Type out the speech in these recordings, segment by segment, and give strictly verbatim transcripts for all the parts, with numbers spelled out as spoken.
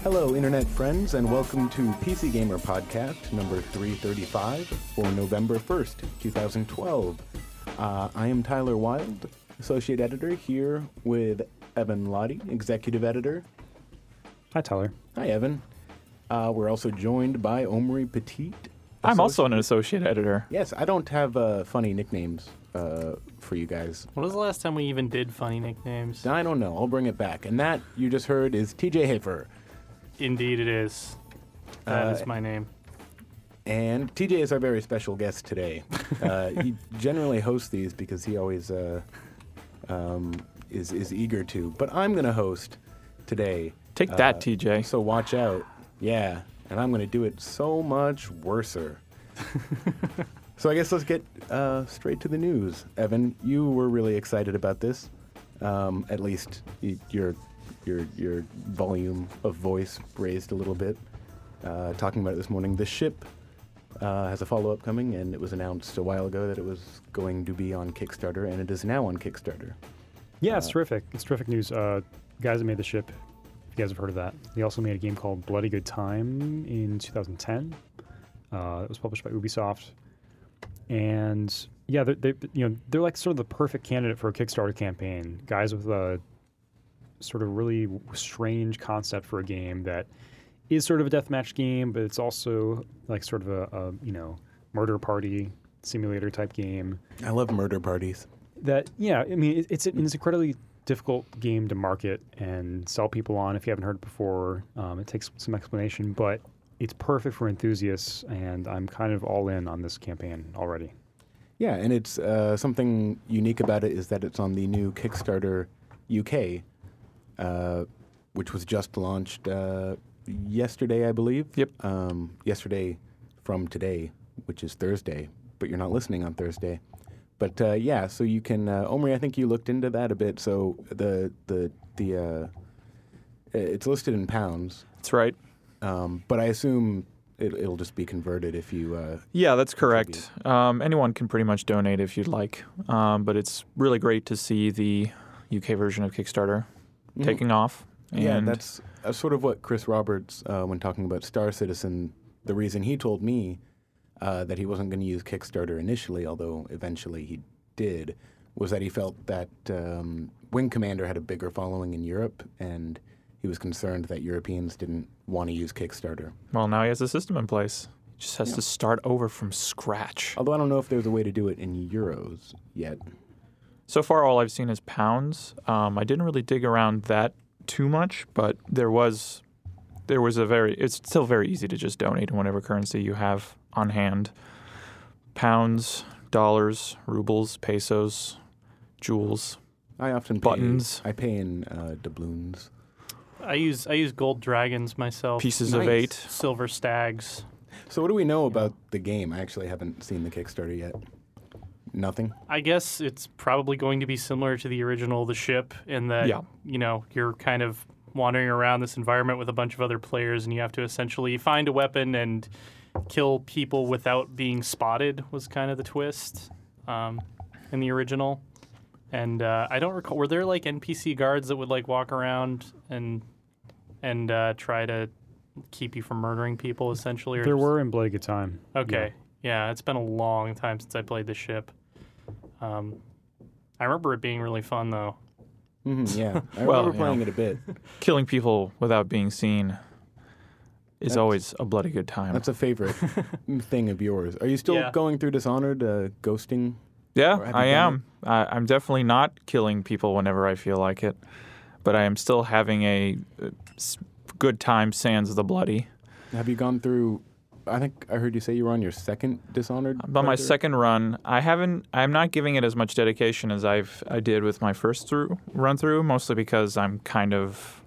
Hello, Internet friends, and welcome to P C Gamer Podcast number three thirty-five for November first, twenty twelve. Uh, I am Tyler Wilde, Associate Editor, here with Evan Lottie, Executive Editor. Hi, Tyler. Hi, Evan. Uh, we're also joined by Omri Petit. I'm also an Associate Editor. Yes, I don't have uh, funny nicknames uh, for you guys. When was the last time we even did funny nicknames? I don't know. I'll bring it back. And that you just heard is T J Hafer. Indeed it is. That Uh, is my name. And T J is our very special guest today. Uh, he generally hosts these because he always uh, um, is is eager to. But I'm going to host today. Take Uh, that, T J. So watch out. Yeah. And I'm going to do it so much worser. So I guess let's get uh, straight to the news. Evan, you were really excited about this. Um, at least y- your your your volume of voice raised a little bit. Uh, talking about it this morning. The ship uh, has a follow-up coming, and it was announced a while ago that it was going to be on Kickstarter, and it is now on Kickstarter. Yeah, it's Uh, terrific. It's terrific news. Uh, guys that made the ship, if you guys have heard of that, they also made a game called Bloody Good Time in two thousand ten. Uh, it was published by Ubisoft, and yeah, they, they you know they're like sort of the perfect candidate for a Kickstarter campaign. Guys with a sort of really strange concept for a game that is sort of a deathmatch game, but it's also like sort of a, a you know murder party simulator type game. I love murder parties. That yeah, I mean it, it's it's an incredibly difficult game to market and sell people on if you haven't heard it before. Um, it takes some explanation, but it's perfect for enthusiasts, and I'm kind of all in on this campaign already. Yeah, and it's uh, something unique about it is that it's on the new Kickstarter U K, uh, which was just launched uh, yesterday, I believe. Yep. Um, yesterday from today, which is Thursday, but you're not listening on Thursday. But uh, yeah, so you can, uh, Omri, I think you looked into that a bit. So the the the uh, it's listed in pounds, That's right. um, but I assume it, it'll just be converted if you. Uh, Yeah, that's correct. Um, anyone can pretty much donate if you'd like, um, but it's really great to see the U K version of Kickstarter Mhm. taking off. Yeah, And that's uh, sort of what Chris Roberts, uh, when talking about Star Citizen, the reason he told me uh, that he wasn't going to use Kickstarter initially, although eventually he did, was that he felt that um, Wing Commander had a bigger following in Europe, and he was concerned that Europeans didn't want to use Kickstarter. well, now he has a system in place. He just has Yeah. to start over from scratch. Although I don't know if there's a way to do it in euros yet. So far, all I've seen is pounds. Um, I didn't really dig around that too much, but there was there was a very. It's still very easy to just donate in whatever currency you have on hand. Pounds, dollars, rubles, pesos, jewels. I often pay, Buttons. I pay in uh, doubloons. I use I use gold dragons myself. Pieces of Nice. eight. Silver stags. So what do we know about the game? I actually haven't seen the Kickstarter yet. Nothing? I guess it's probably going to be similar to the original The Ship in that Yeah. you know, you're kind of wandering around this environment with a bunch of other players and you have to essentially find a weapon and kill people without being spotted was kind of the twist um, in the original. And uh, I don't recall, were there like N P C guards that would like walk around and and uh, try to keep you from murdering people essentially? Or There just- were in Bloody Good Time. Okay. Yeah. It's been a long time since I played The Ship. Um, I remember it being really fun though. Mm-hmm, yeah, I Well, remember you playing know. it a bit. Killing people without being seen is That's- always a bloody good time. That's a favorite thing of yours. Are you still Yeah. going through Dishonored, uh, ghosting? Yeah, Or have you I done am. I, I'm definitely not killing people whenever I feel like it, but I am still having a uh, s- good time sans the bloody. Have you gone through? I think I heard you say you were on your second Dishonored. I'm on my playthrough? second run. I haven't. I'm not giving it as much dedication as I've I did with my first through run through, mostly because I'm kind of.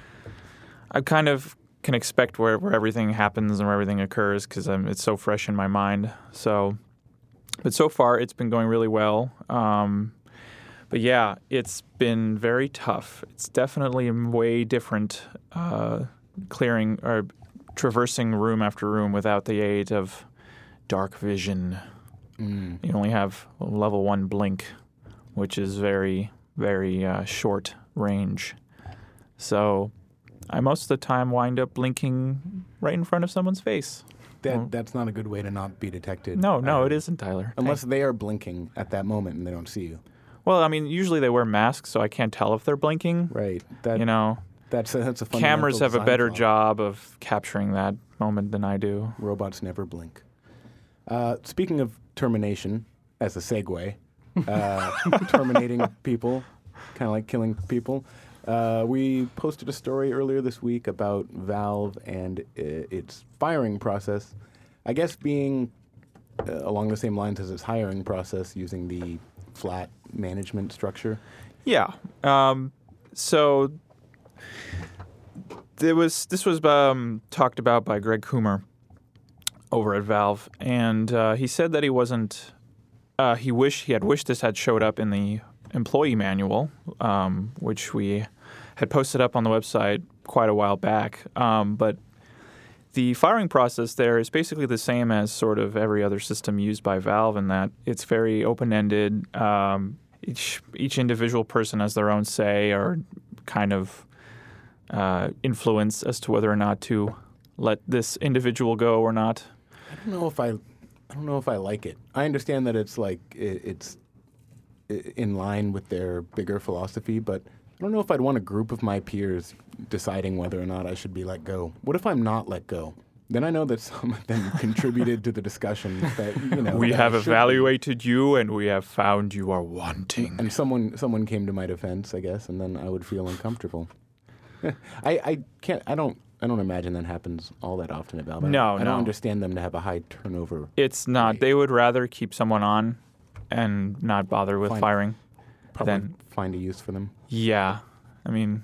I kind of can expect where, where everything happens and where everything occurs because it's so fresh in my mind. So, but so far it's been going really well. Um, but yeah, it's been very tough. It's definitely way different uh, clearing or traversing room after room without the aid of dark vision. Mm. You only have level one blink, which is very, very uh, short range. So I most of the time wind up blinking right in front of someone's face. That Well- that's not a good way to not be detected. No, no, Uh, it isn't, Tyler. Unless they are blinking at that moment and they don't see you. Well, I mean, usually they wear masks, so I can't tell if they're blinking. Right. That You know, that's a, that's a fundamental cameras have a design better flaw. job of capturing that moment than I do. Robots never blink. Uh, speaking of termination, as a segue, uh, terminating people, kind of like killing people. Uh, we posted a story earlier this week about Valve and I- its firing process. I guess being uh, along the same lines as its hiring process, using the flat management structure. Yeah. Um, so there was this was um, talked about by Greg Coomer over at Valve, and uh, he said that he wasn't. Uh, he wished he had wished this had showed up in the employee manual, um, which we had posted up on the website quite a while back. Um, but the firing process there is basically the same as sort of every other system used by Valve in that it's very open-ended. Um, each each individual person has their own say or kind of uh, influence as to whether or not to let this individual go or not. I don't know if I, I don't know if I like it. I understand that it's like it, it's i- in line with their bigger philosophy, but I don't know if I'd want a group of my peers deciding whether or not I should be let go. What if I'm not let go? Then I know that some of them contributed to the discussion. That you know We that have I should be. evaluated you and we have found you are wanting. And someone someone came to my defense, I guess, and then I would feel uncomfortable. I, I can't. I don't. I don't imagine that happens all that often at Valve. I don't- No, I don't no. understand them to have a high turnover. It's not. Right. They would rather keep someone on and not bother with Fine. firing. Probably Then- find a use for them. Yeah. I mean,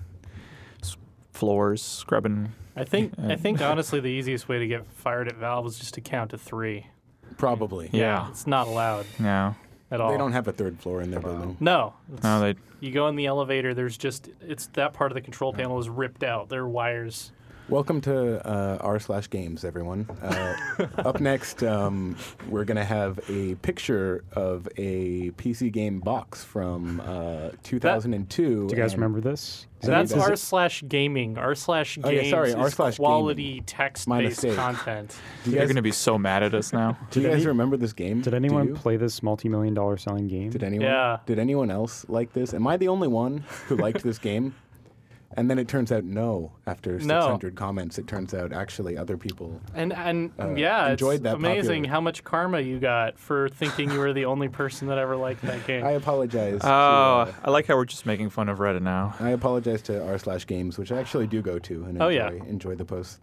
s- floors, scrubbing. I think I Uh, think honestly the easiest way to get fired at Valve is just to count to three. Probably. Yeah. It's not allowed No. at all. They don't have a third floor in their building. No. It's- No, they. You go in the elevator. There's just it's that part of the control panel is ripped out. There are wires. Welcome to uh, r slash games, everyone. Uh, up next, um, we're going to have a picture of a P C game box from uh, two thousand two. Do you guys and- remember this? Is And That's is r it- slash gaming. R slash Oh, yeah, games sorry, is r slash quality My text-based mistake. content. Do you They're guys, going to be so mad at us now. do you Did guys any- remember this game? Did Do anyone you? play this multi-million dollar selling game? Did anyone? Yeah. Did anyone else like this? Am I the only one who liked this game? And then it turns out no. After No. six hundred comments, it turns out actually other people. And and Uh, yeah, enjoyed it's that amazing popular- how much karma you got for thinking you were the only person that ever liked that game. I apologize. to, Oh, uh, I like how we're just making fun of Reddit now. I apologize to r slash games, which I actually do go to and enjoy, Oh, yeah. enjoy the posts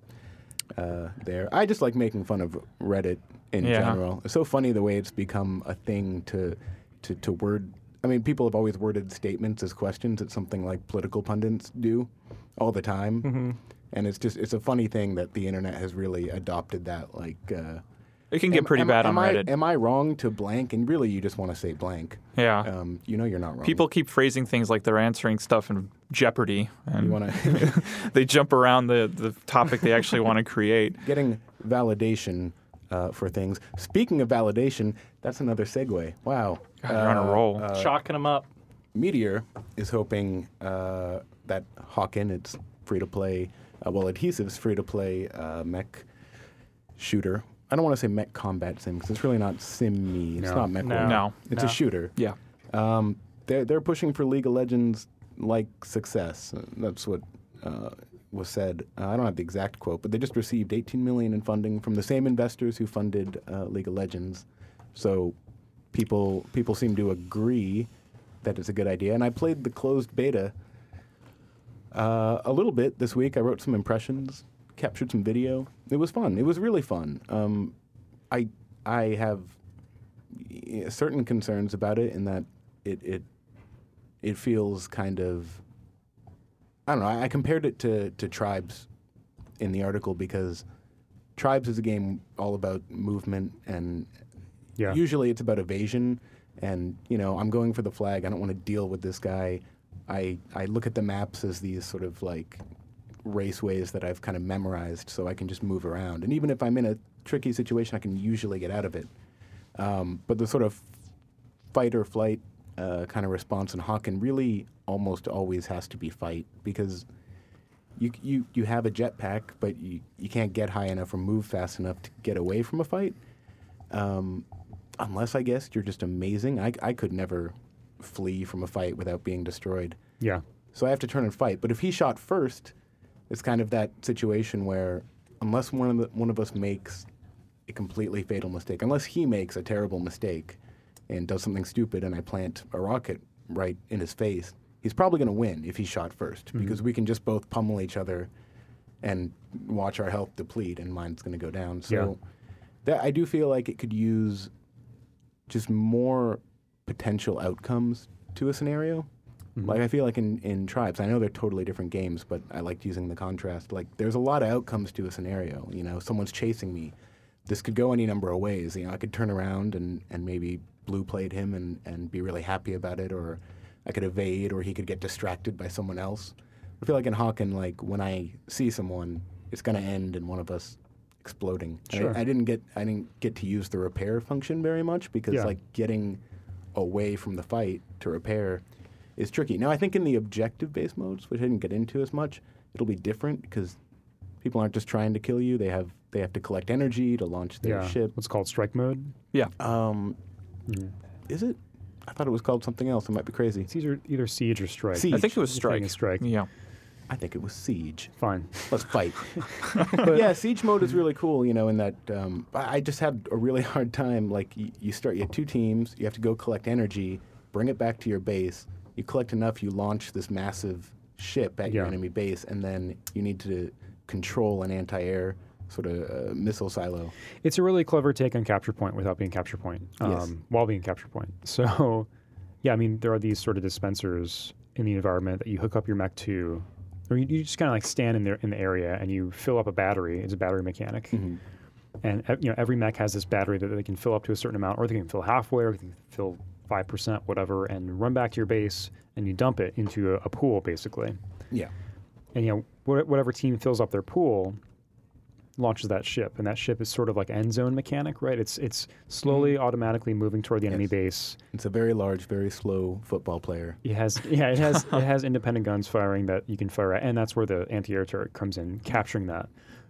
uh, there. I just like making fun of Reddit in Yeah. general. It's so funny the way it's become a thing to, to, to word. I mean, people have always worded statements as questions. It's something like political pundits do all the time. Mm-hmm. And it's just, it's a funny thing that the internet has really adopted that. Like, uh, It can get am- pretty am- bad am on I, Reddit. Am I wrong to blank? And really, you just want to say blank. Yeah. Um, you know you're not wrong. People keep phrasing things like they're answering stuff in Jeopardy, and You want to they jump around the, the topic they actually want to create. getting validation uh, for things. Speaking of validation, that's another segue. Wow. God, you're on a Uh, roll. uh, Chalking them up. Meteor is hoping uh, that Hawken, its free to play, uh, well, Adhesive's free to play uh, mech shooter. I don't want to say mech combat sim because it's really not sim-y. It's No. not mech. No. warfare. No. It's No. a shooter. Yeah. Um, they're they're pushing for League of Legends like success. Uh, That's what uh, was said. Uh, I don't have the exact quote, but they just received eighteen million in funding from the same investors who funded uh, League of Legends. So people people seem to agree that it's a good idea. And I played the closed beta uh, a little bit this week. I wrote some impressions, captured some video. It was fun. It was really fun. Um, I I have y- certain concerns about it in that it it it feels kind of I don't know. I, I compared it to to Tribes in the article because Tribes is a game all about movement and Yeah. usually it's about evasion and you know I'm going for the flag. I don't want to deal with this guy. I I look at the maps as these sort of like raceways that I've kind of memorized so I can just move around. And even if I'm in a tricky situation, I can usually get out of it. Um, but the sort of fight or flight uh, kind of response in Hawken really almost always has to be fight because you you you have a jetpack, but you you can't get high enough or move fast enough to get away from a fight. Um, unless I guess you're just amazing. I I could never flee from a fight without being destroyed. Yeah. So I have to turn and fight. But if he shot first, it's kind of that situation where unless one of the, one of us makes a completely fatal mistake, unless he makes a terrible mistake and does something stupid and I plant a rocket right in his face, he's probably going to win if he shot first mm-hmm. because we can just both pummel each other and watch our health deplete and mine's going to go down. So yeah. that, I do feel like it could use just more potential outcomes to a scenario. Mm-hmm. Like I feel like in, in Tribes, I know they're totally different games, but I liked using the contrast. Like there's a lot of outcomes to a scenario. You know, someone's chasing me. This could go any number of ways. You know, I could turn around and, and maybe blue played him and, and be really happy about it, or I could evade, or he could get distracted by someone else. I feel like in Hawken, like when I see someone, it's going to end in one of us exploding. Sure. I, I didn't get I didn't get to use the repair function very much because yeah. like getting away from the fight to repair is tricky. Now I think in the objective-based modes, which I didn't get into as much, it'll be different because people aren't just trying to kill you. They have they have to collect energy to launch their yeah. ship. What's called strike mode? Yeah. Um, mm. Is it? I thought it was called something else. I might be crazy. It's either, either siege or strike. Siege. I think it was The thing strike. is strike. Yeah. I think it was Siege. Fine. Let's fight. But yeah, Siege mode is really cool, you know, in that um, I just had a really hard time. Like, you, you start, you have two teams, you have to go collect energy, bring it back to your base. You collect enough, you launch this massive ship at your Yeah. enemy base, and then you need to control an anti-air sort of uh, missile silo. It's a really clever take on Capture Point without being Capture Point, um, Yes. while being Capture Point. So, yeah, I mean, there are these sort of dispensers in the environment that you hook up your mech to, or you, you just kind of like stand in there in the area and you fill up a battery. It's a battery mechanic, Mm-hmm. and uh, you know every mech has this battery that they can fill up to a certain amount, or they can fill halfway, or they can fill five percent, whatever, and run back to your base and you dump it into a, a pool, basically. Yeah. And you know wh- whatever team fills up their pool launches that ship, and that ship is sort of like end zone mechanic, right? It's it's slowly, Mm-hmm. automatically moving toward the enemy Yes. base. It's a very large, very slow football player. It has yeah, it has it has independent guns firing that you can fire at, and that's where the anti-air turret comes in, capturing that.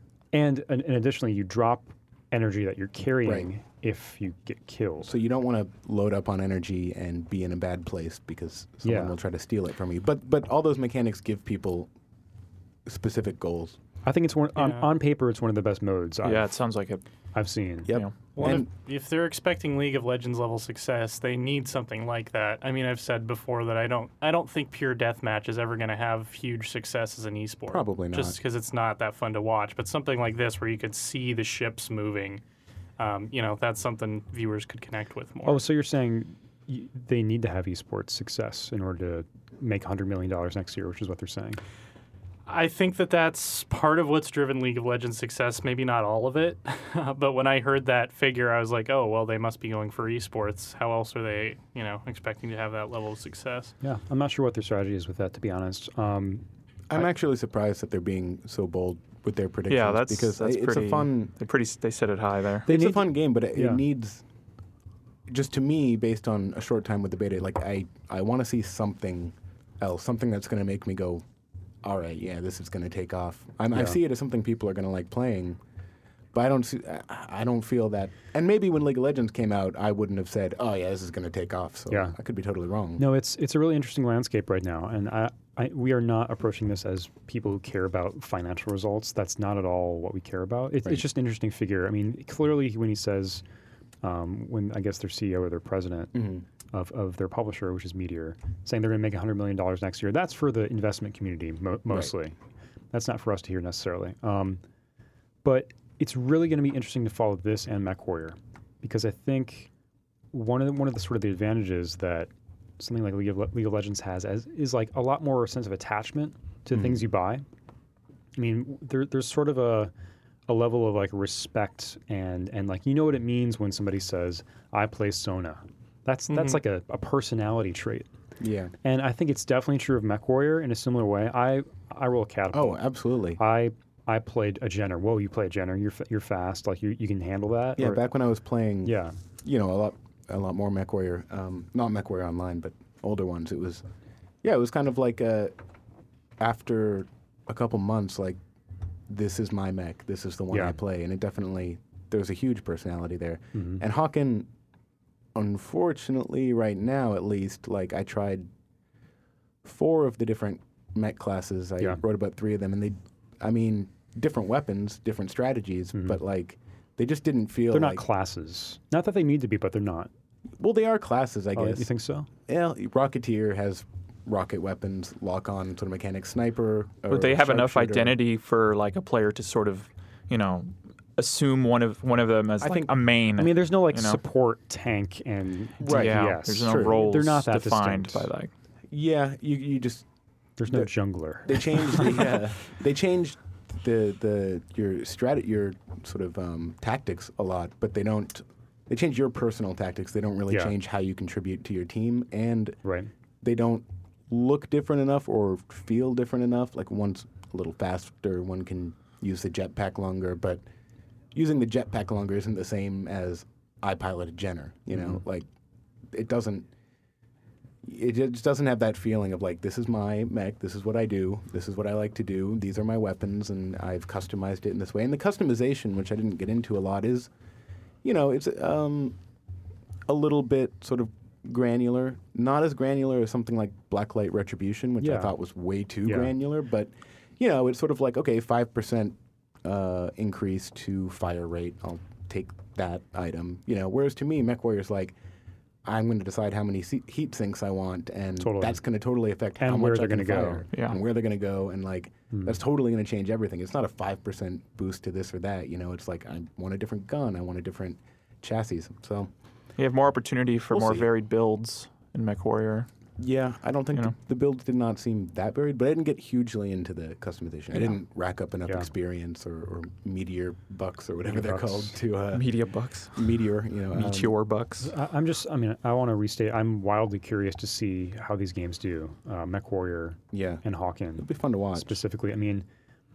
And and, and additionally, you drop energy that you're carrying Right. if you get killed. So you don't want to load up on energy and be in a bad place because someone Yeah. will try to steal it from you. But but all those mechanics give people specific goals. I think it's one on, Yeah. on paper. It's one of the best modes I've, Yeah, it sounds like it. I've seen. Yep. Yeah. Well, And- if, if they're expecting League of Legends level success, they need something like that. I mean, I've said before that I don't, I don't think pure deathmatch is ever going to have huge success as an esport. Probably not. Just because it's not that fun to watch. But something like this, where you could see the ships moving, um, you know, that's something viewers could connect with more. Oh, so you're saying y- they need to have esports success in order to make one hundred million dollars next year, which is what they're saying. I think that that's part of what's driven League of Legends success, maybe not all of it. But when I heard that figure, I was like, oh, well, they must be going for esports. How else are they, you know, expecting to have that level of success? Yeah, I'm not sure what their strategy is with that, to be honest. Um, I'm I- actually surprised that they're being so bold with their predictions. Yeah, that's because that's it's pretty, a fun, They pretty. They set it high there. They it's a need- fun game, but it, yeah. it needs. Just to me, based on a short time with the beta, like I, I want to see something else, something that's going to make me go, all right, yeah, this is going to take off. I'm, I Yeah. see it as something people are going to like playing, but I don't see, I, I don't feel that. And maybe when League of Legends came out, I wouldn't have said, oh yeah, this is going to take off. So Yeah. I could be totally wrong. No, it's it's a really interesting landscape right now, and I, I we are not approaching this as people who care about financial results. That's not at all what we care about. It, Right. It's just an interesting figure. I mean, clearly when he says, um, when I guess their C E O or their president hmm of, of their publisher, which is Meteor, saying they're going to make one hundred million dollars next year, that's for the investment community mo- mostly. That's not for us to hear necessarily. Um, but it's really going to be interesting to follow this and MechWarrior, because I think one of the, one of the sort of the advantages that something like League of, Le- League of Legends has as, is like a lot more sense of attachment to Mhm. things you buy. I mean, there, there's sort of a a level of like respect and and like you know what it means when somebody says I play Sona. That's that's Mhm. like a, a personality trait, Yeah. and I think it's definitely true of MechWarrior in a similar way. I I roll a catapult. Oh, absolutely. I I played a Jenner. Whoa, you play a Jenner. You're fa- you're fast. Like you you can handle that. Yeah, Or- back when I was playing, yeah. you know, a lot, a lot more MechWarrior, um, not MechWarrior Online, but older ones. It was, yeah, it was kind of like a, after a couple months, like, this is my mech, this is the one Yeah. I play, and it definitely, there's a huge personality there. Mhm. And Hawken, unfortunately, right now at least, like, I tried four of the different mech classes. I Yeah. wrote about three of them, and they, I mean, different weapons, different strategies, Mhm. but, like, they just didn't feel They're like... not classes. Not that they need to be, but they're not. Well, they are classes, I Oh, guess. you think so? Yeah, Rocketeer has rocket weapons, lock-on sort of mechanic, sniper. But or they have enough sharpshooter. identity for like a player to sort of, you know, assume one of one of them as I like think- a main. I mean, there's no like You know? support tank and Right. yeah, D P S. there's no Sure. roles They're not that defined distinct. by like. Yeah, you you just There's no the- jungler. they changed the uh, they changed the the your strat your sort of um, tactics a lot, but they don't. They change your personal tactics. They don't really Yeah. change how you contribute to your team, and Right. they don't look different enough or feel different enough. Like one's a little faster, one can use the jetpack longer, but using the jetpack longer isn't the same as I piloted Jenner. You know, Mhm. like it doesn't. It just doesn't have that feeling of like, this is my mech, this is what I do, this is what I like to do, these are my weapons, and I've customized it in this way. And the customization, which I didn't get into a lot, is, you know, it's um, a little bit sort of granular. Not as granular as something like Blacklight Retribution, which I Yeah. thought was way too Yeah. granular. But, you know, it's sort of like, okay, five percent uh, increase to fire rate, I'll take that item. You know, whereas to me, MechWarrior's like, I'm going to decide how many se- heat sinks I want, and Totally. that's going to totally affect And how where much they're I can gonna go. fire, Yeah. and where they're going to go, and like Mm. that's totally going to change everything. It's not a five percent boost to this or that. You know, it's like I want a different gun, I want a different chassis. So You have more opportunity for We'll more see. varied builds in MechWarrior. yeah, I don't think You the, know. the builds did not seem that varied, but I didn't get hugely into the customization. I Yeah. didn't rack up enough Yeah. experience or, or meteor bucks or whatever Meteor they're bucks. called to uh, Media bucks, meteor. You know, um, meteor bucks. I, I'm just, I mean, I want to restate, I'm wildly curious to see how these games do. Uh, MechWarrior Yeah, and Hawken it'll be fun to watch. specifically. I mean,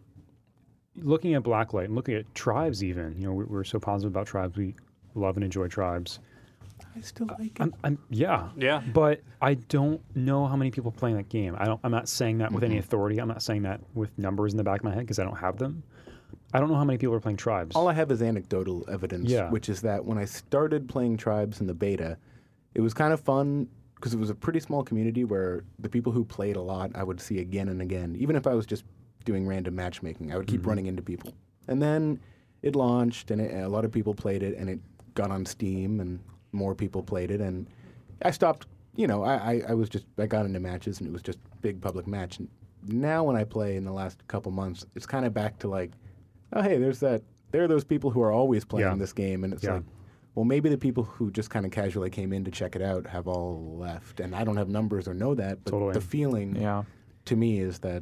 looking at Blacklight and looking at Tribes even, you know, we, we're so positive about Tribes. We love and enjoy Tribes. I still like it. I'm, I'm, yeah. Yeah. But I don't know how many people are playing that game. I don't. I'm not saying that with any Mhm. authority. I'm not saying that with numbers in the back of my head because I don't have them. I don't know how many people are playing Tribes. All I have is anecdotal evidence, Yeah. which is that when I started playing Tribes in the beta, it was kind of fun because it was a pretty small community where the people who played a lot I would see again and again. Even if I was just doing random matchmaking, I would keep Mhm. running into people. And then it launched, and, it, and a lot of people played it, and it got on Steam, and more people played it. And I stopped, you know, I, I, I was just, I got into matches, and it was just big public match. And now when I play in the last couple months, it's kind of back to like, oh, hey, there's that. There are those people who are always playing Yeah. this game, and it's Yeah. like, well, maybe the people who just kind of casually came in to check it out have all left, and I don't have numbers or know that, but Totally. the feeling Yeah. to me is that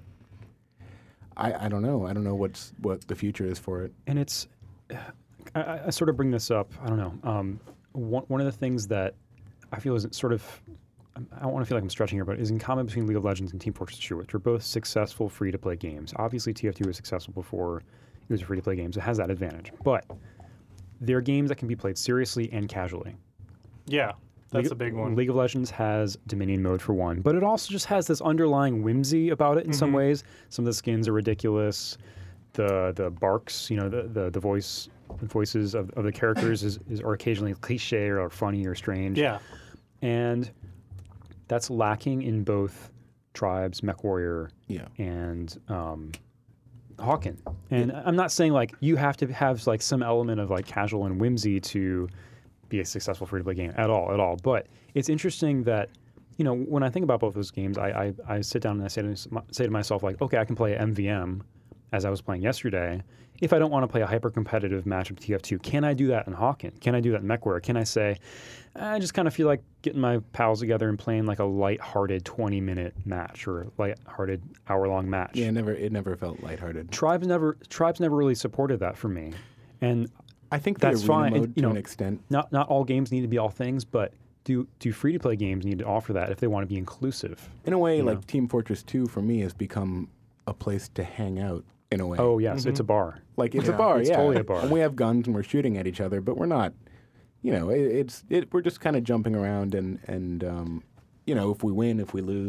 I, I don't know. I don't know what's what the future is for it. and it's I- I, I sort of bring this up. I don't know. Um, one one of the things that I feel is sort of I don't want to feel like I'm stretching here, but is in common between League of Legends and Team Fortress two, which are both successful free to play games. Obviously, T F two was successful before it was a free to play game, so it has that advantage. But they're games that can be played seriously and casually. Yeah. That's League, a big one. League of Legends has Dominion mode for one, but it also just has this underlying whimsy about it in some Mhm. ways. Some of the skins are ridiculous. The the barks, you know, the the, the voice voices of, of the characters is, is are occasionally cliche or funny or strange. Yeah. And that's lacking in both Tribes, MechWarrior, Yeah. and um, Hawken. And I'm not saying like you have to have like some element of like casual and whimsy to be a successful free to play game at all, at all. But it's interesting that, you know, when I think about both those games, I I, I sit down and I say to, say to myself like, okay, I can play M V M as I was playing yesterday. If I don't want to play a hyper competitive match of T F two, can I do that in Hawken? Can I do that in MechWarrior? Can I say, I just kind of feel like getting my pals together and playing like a light-hearted twenty minute match or light-hearted hour-long match? Yeah, it never it never felt lighthearted. Tribes never Tribes never really supported that for me, and I think the That's arena fine, and, mode you to know, an extent. not not all games need to be all things, but do do free to play games need to offer that if they want to be inclusive? In a way, you like know. Team Fortress two for me has become a place to hang out. In a way, Oh yes, it's a bar. like it's Yeah. a bar. It's yeah, totally a bar. And we have guns and we're shooting at each other, but we're not. You know, it, it's it. We're just kind of jumping around and and um, you know, if we win, if we lose,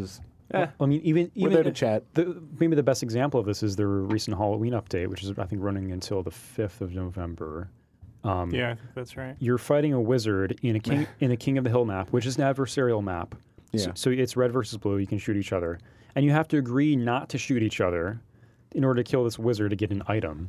Eh, I mean, even we're even there to chat. The, maybe the best example of this is the recent Halloween update, which is I think running until the fifth of November. Um, Yeah, I think that's right. You're fighting a wizard in a king in a King of the Hill map, which is an adversarial map. Yeah. So, so it's red versus blue. You can shoot each other, and you have to agree not to shoot each other in order to kill this wizard to get an item.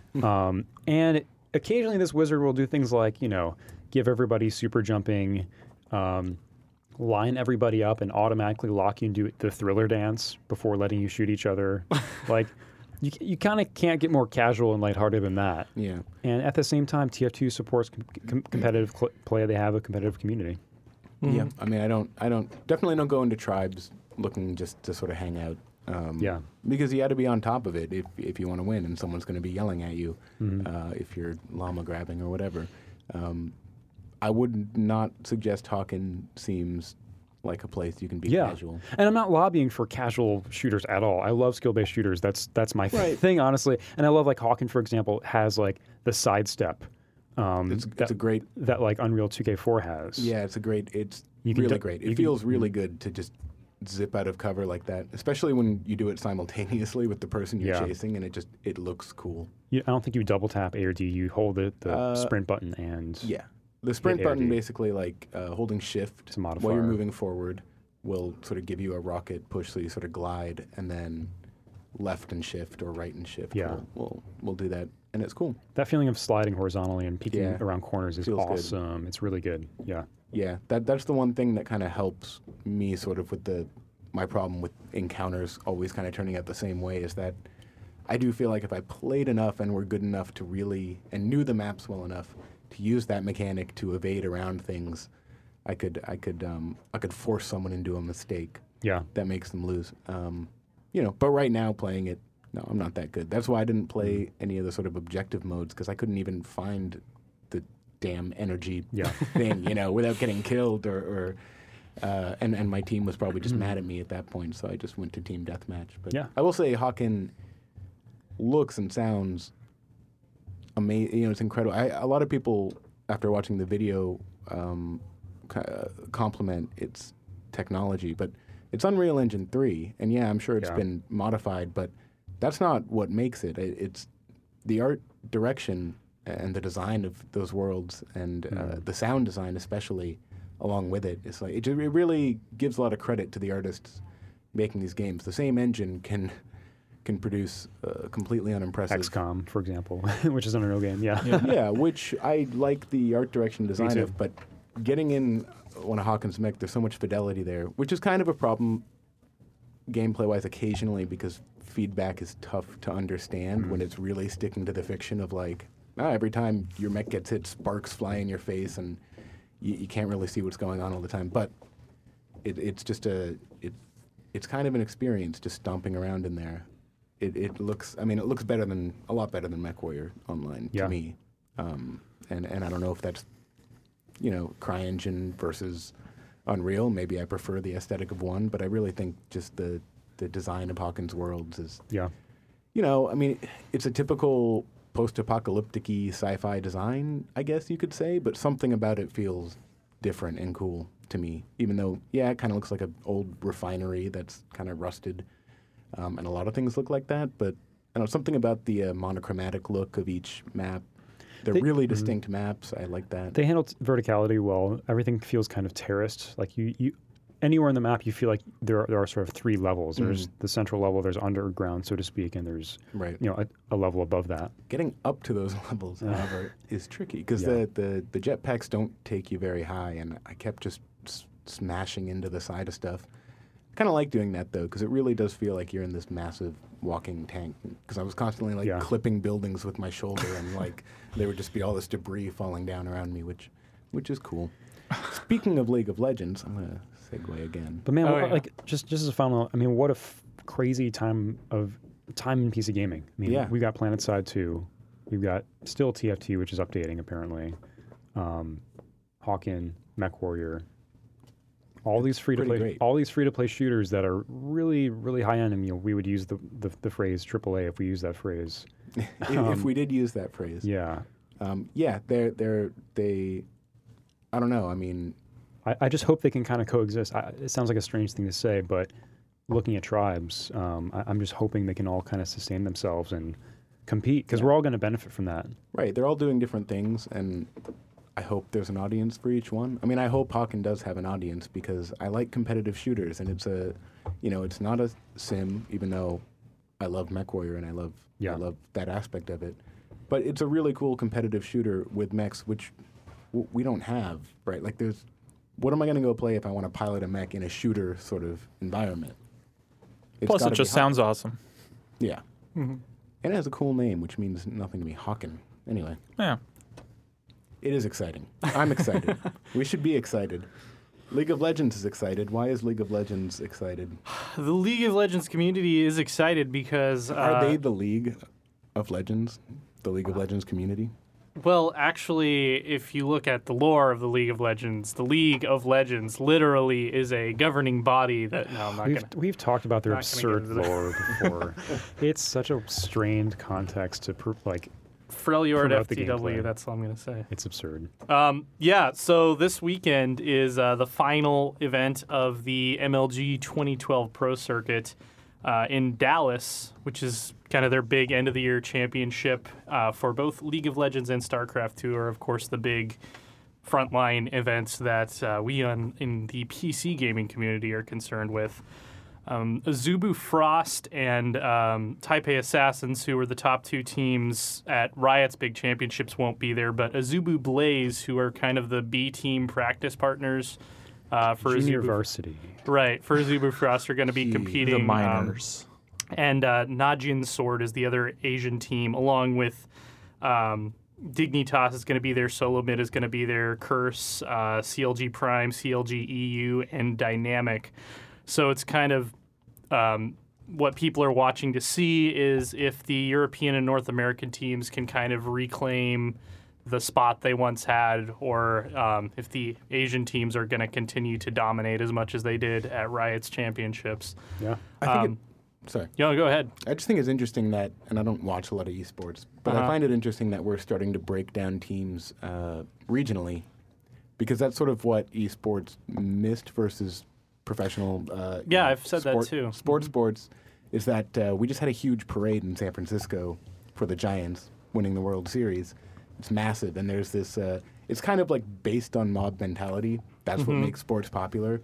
um, and occasionally, this wizard will do things like you know give everybody super jumping. Um, line everybody up and automatically lock you into the Thriller dance before letting you shoot each other. Like, you you kind of can't get more casual and lighthearted than that. Yeah. And at the same time, T F two supports com- com- competitive cl- play. They have a competitive community. Yeah. I mean, I don't, I don't, definitely don't go into tribes looking just to sort of hang out. Um, Yeah. Because you got to be on top of it if if you want to win, and someone's going to be yelling at you uh, if you're llama grabbing or whatever. Um, I would not suggest Hawken seems like a place you can be Yeah. casual. And I'm not lobbying for casual shooters at all. I love skill-based shooters. That's that's my Right. thing, honestly. And I love like Hawken, for example, has like the sidestep um, It's, that, it's a great, that like Unreal two K four has. yeah, it's a great, it's You can really du- great. you It can- feels really good to just zip out of cover like that, especially when you do it simultaneously with the person you're Yeah. chasing, and it just, it looks cool. You, I don't think you double tap A or D. You hold it, the Uh, sprint button, and Yeah. The sprint A R button D. basically like uh, holding shift It's a while modifier. you're moving forward will sort of give you a rocket push, so you sort of glide, and then left and shift or right and shift Yeah. will will will do that, and it's cool. that feeling of sliding horizontally and peeking Yeah. around corners is Feels good. awesome. It's really good. Yeah. Yeah, that that's the one thing that kind of helps me sort of with the my problem with encounters always kind of turning out the same way is that I do feel like if I played enough and were good enough to really and knew the maps well enough to use that mechanic to evade around things, I could I could um, I could force someone into a mistake Yeah. that makes them lose. Um, you know, but right now playing it, no, I'm not that good. That's why I didn't play any of the sort of objective modes because I couldn't even find the damn energy Yeah. thing, you know, without getting killed or. or uh, and and my team was probably just mad at me at that point, so I just went to team deathmatch. But Yeah. I will say, Hawken looks and sounds amazing. You know, it's incredible. I, a lot of people, after watching the video, um, c- uh, compliment its technology, but it's Unreal Engine three, and yeah, I'm sure it's Yeah. been modified, but that's not what makes it. it. It's the art direction and the design of those worlds, and uh, the sound design, especially along with it. It's like it, ju- it really gives a lot of credit to the artists making these games. The same engine can can produce uh, completely unimpressive. X COM, for example, which is an Unreal game. Yeah. Yeah, which I like the art direction design too. of, but getting in one of Hawken's mech, there's so much fidelity there, which is kind of a problem gameplay-wise occasionally because feedback is tough to understand when it's really sticking to the fiction of like, ah, every time your mech gets hit, sparks fly in your face, and you, you can't really see what's going on all the time. But it, it's just a, it, it's kind of an experience just stomping around in there. It, it looks, I mean, it looks better than, a lot better than MechWarrior Online Yeah. to me. Um, and, and I don't know if that's, you know, CryEngine versus Unreal. Maybe I prefer the aesthetic of one, but I really think just the, the design of Hawken's worlds is, Yeah. you know, I mean, it's a typical post-apocalyptic-y sci-fi design, I guess you could say, but something about it feels different and cool to me, even though, yeah, it kind of looks like an old refinery that's kind of rusted, um, and a lot of things look like that, but I don't know, something about the uh, monochromatic look of each map. They're They- really distinct maps. I like that. They handled verticality well. Everything feels kind of terraced. Like you, you anywhere in the map, you feel like there are, there are sort of three levels. There's the central level, there's underground, so to speak, and there's Right. you know a, a level above that. Getting up to those levels, however, is tricky because Yeah. the, the, the jetpacks don't take you very high, and I kept just s- smashing into the side of stuff. I kind of like doing that, though, because it really does feel like you're in this massive walking tank. Because I was constantly, like, Yeah. clipping buildings with my shoulder, and, like, there would just be all this debris falling down around me, which which is cool. Speaking of League of Legends, I'm going to segue again. But man, Oh, what, yeah. like just just as a final, I mean, what a f- crazy time of time in P C gaming. I mean, Yeah. we got PlanetSide two, we've got still T F T, which is updating apparently, um, Hawken, MechWarrior, all these free to Pretty play, great. all these free to play shooters that are really really high end. And you know, we would use the, the the phrase triple A if we use that phrase. if, if we did use that phrase. Yeah, Um, yeah, they're, they're, they, I don't know, I mean, I, I just hope they can kind of coexist. I, it sounds like a strange thing to say, but looking at tribes, um, I, I'm just hoping they can all kind of sustain themselves and compete because we're all going to benefit from that. Right. They're all doing different things, and I hope there's an audience for each one. I mean, I hope Hawken does have an audience because I like competitive shooters, and it's a, you know, it's not a sim, even though I love MechWarrior and I love, Yeah. I love that aspect of it. But it's a really cool competitive shooter with mechs, which w- we don't have, right? Like, there's, what am I going to go play if I want to pilot a mech in a shooter sort of environment? It's Plus, it gotta just be Hawken. sounds awesome. Yeah. And it has a cool name, which means nothing to me. Hawken. Anyway, Yeah. it is exciting. I'm excited. We should be excited. League of Legends is excited. Why is League of Legends excited? The League of Legends community is excited because uh, Are they the League of Legends? The League of Legends community? well, actually, if you look at the lore of the League of Legends, the League of Legends literally is a governing body that. No, I'm not We've, gonna. we've talked about their not gonna get absurd into that. lore before. It's such a strained context to, pr- like, Freljord promote the F T W. gameplay. That's all I'm gonna say. it's absurd. Um, yeah, so this weekend is uh, the final event of the M L G twenty twelve Pro Circuit uh, in Dallas, which is kind of their big end of the year championship uh, for both League of Legends and StarCraft two are, of course, the big frontline events that uh, we on, in the P C gaming community are concerned with. Um, Azubu Frost and um, Taipei Assassins, who were the top two teams at Riot's big championships, won't be there. But Azubu Blaze, who are kind of the B team practice partners uh, for Junior Azubu, varsity. right? For Azubu Frost, are going to be Gee, the competing. The um, minors. and uh, Najin Sword is the other Asian team, along with um, Dignitas is going to be there, Solo Mid is going to be there, Curse, uh, C L G Prime, C L G E U, and Dynamic. So it's kind of um, what people are watching to see is if the European and North American teams can kind of reclaim the spot they once had, or um, if the Asian teams are going to continue to dominate as much as they did at Riot's championships. Yeah. I think Um, it, sorry. Yo, go ahead. I just think it's interesting that, and I don't watch a lot of esports, but Uh-huh. I find it interesting that we're starting to break down teams uh, regionally, because that's sort of what esports missed versus professional. Uh, you Yeah, know, I've said that sport- too. Sports sports is that uh, we just had a huge parade in San Francisco for the Giants winning the World Series. It's massive, and there's this. Uh, it's kind of like based on mob mentality. That's what Mhm. makes sports popular.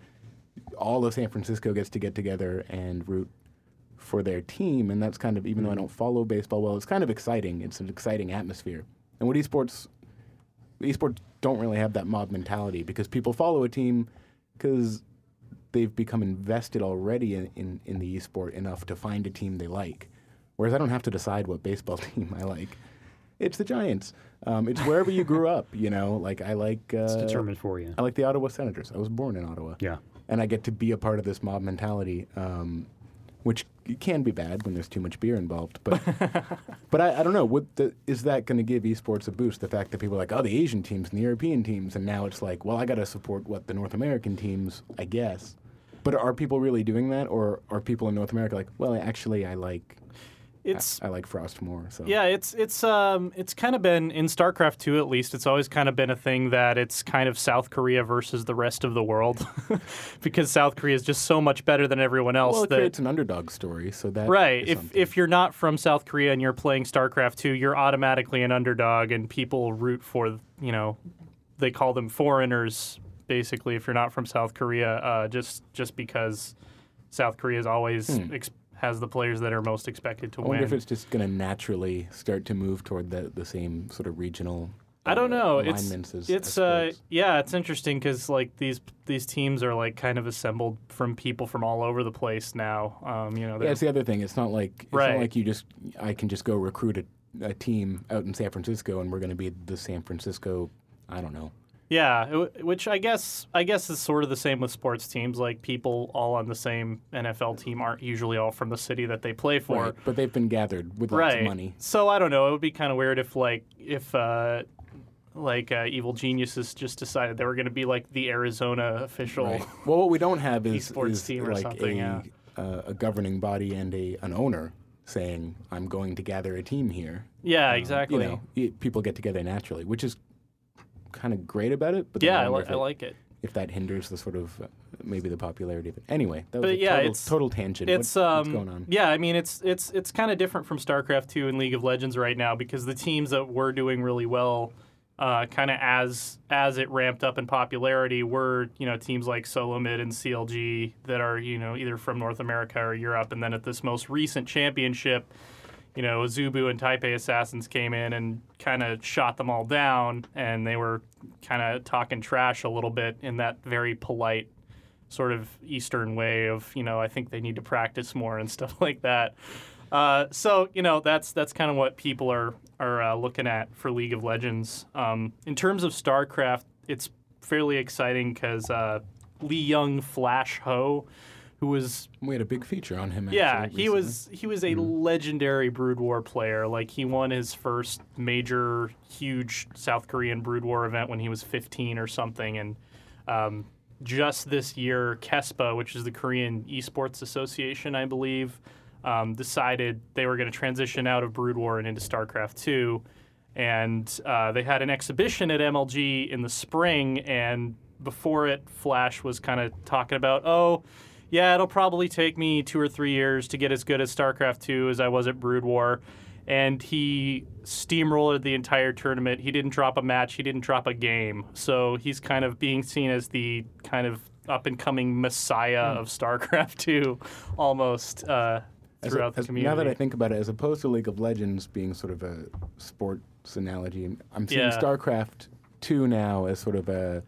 All of San Francisco gets to get together and root for their team, and that's kind of, even though I don't follow baseball well, it's kind of exciting. It's an exciting atmosphere. And what esports, esports don't really have that mob mentality because people follow a team because they've become invested already in, in, in the esport enough to find a team they like. Whereas I don't have to decide what baseball team I like. It's the Giants. Um, it's wherever you grew up, you know. Like I like. Uh, It's determined for you. I like the Ottawa Senators. I was born in Ottawa. Yeah. And I get to be a part of this mob mentality, um, which can be bad when there's too much beer involved. But but I, I don't know. What the, is that going to give esports a boost? The fact that people are like, oh, the Asian teams and the European teams, and now it's like, well, I got to support what the North American teams, I guess. But are people really doing that, or are people in North America like, well, actually, I like It's I, I like Frost more. So yeah, it's it's um it's kind of been in StarCraft two at least. It's always kind of been a thing that it's kind of South Korea versus the rest of the world, because South Korea is just so much better than everyone else. well, it that, creates an underdog story. So that right. is If something. if you're not from South Korea and you're playing StarCraft two, you're automatically an underdog, and people root for, you know, they call them foreigners basically if you're not from South Korea, uh, just just because South Korea is always. Hmm. Ex- has the players that are most expected to I wonder win. if it's just going to naturally start to move toward the, the same sort of regional. I don't uh, know. It's alignments as, it's as uh sports. yeah, it's interesting because like these these teams are like kind of assembled from people from all over the place now. Um, you know, Yeah, they're- it's the other thing. It's not like it's Right. not like you just I can just go recruit a, a team out in San Francisco and we're going to be the San Francisco. I don't know. yeah, it- which I guess I guess is sort of the same with sports teams. Like people all on the same N F L team aren't usually all from the city that they play for. Right. But they've been gathered with lots Right. of money. So I don't know. It would be kind of weird if like if uh, like uh, Evil Geniuses just decided they were going to be like the Arizona official. Right. Well, what we don't have is, Esports is team or like something, a, yeah. uh, a governing body and a an owner saying, "I'm going to gather a team here." Yeah, Um, exactly. You know, it, people get together naturally, which is kind of great about it. But then Yeah, I, wonder li- if I it like it. if that hinders the sort of uh, maybe the popularity of it. Anyway, that was But a yeah, total, it's- total tangent. It's What- um what's going on? yeah, I mean it's it's it's kind of different from StarCraft two and League of Legends right now because the teams that were doing really well uh, kind of as as it ramped up in popularity were, you know, teams like Solomid and C L G that are, you know, either from North America or Europe, and then at this most recent championship, you know, Zubu and Taipei Assassins came in and kind of shot them all down, and they were kind of talking trash a little bit in that very polite sort of Eastern way of, you know, I think they need to practice more and stuff like that. Uh, so, you know, that's that's kind of what people are are uh, looking at for League of Legends. Um, in terms of StarCraft, it's fairly exciting because uh, Lee Young Flash Ho, who was We had a big feature on him. yeah, actually, he recently. was he was a legendary Brood War player. Like he won his first major, huge South Korean Brood War event when he was fifteen or something, and um, just this year, KESPA, which is the Korean Esports Association, I believe, um, decided they were going to transition out of Brood War and into StarCraft two, and uh, they had an exhibition at M L G in the spring, and before it, Flash was kind of talking about, oh, yeah, it'll probably take me two or three years to get as good at StarCraft two as I was at Brood War. And he steamrolled the entire tournament. He didn't drop a match. He didn't drop a game. So he's kind of being seen as the kind of up-and-coming messiah of StarCraft two almost uh, As a- throughout the as- community. Now that I think about it, as opposed to League of Legends being sort of a sports analogy, I'm seeing Yeah. StarCraft two now as sort of a,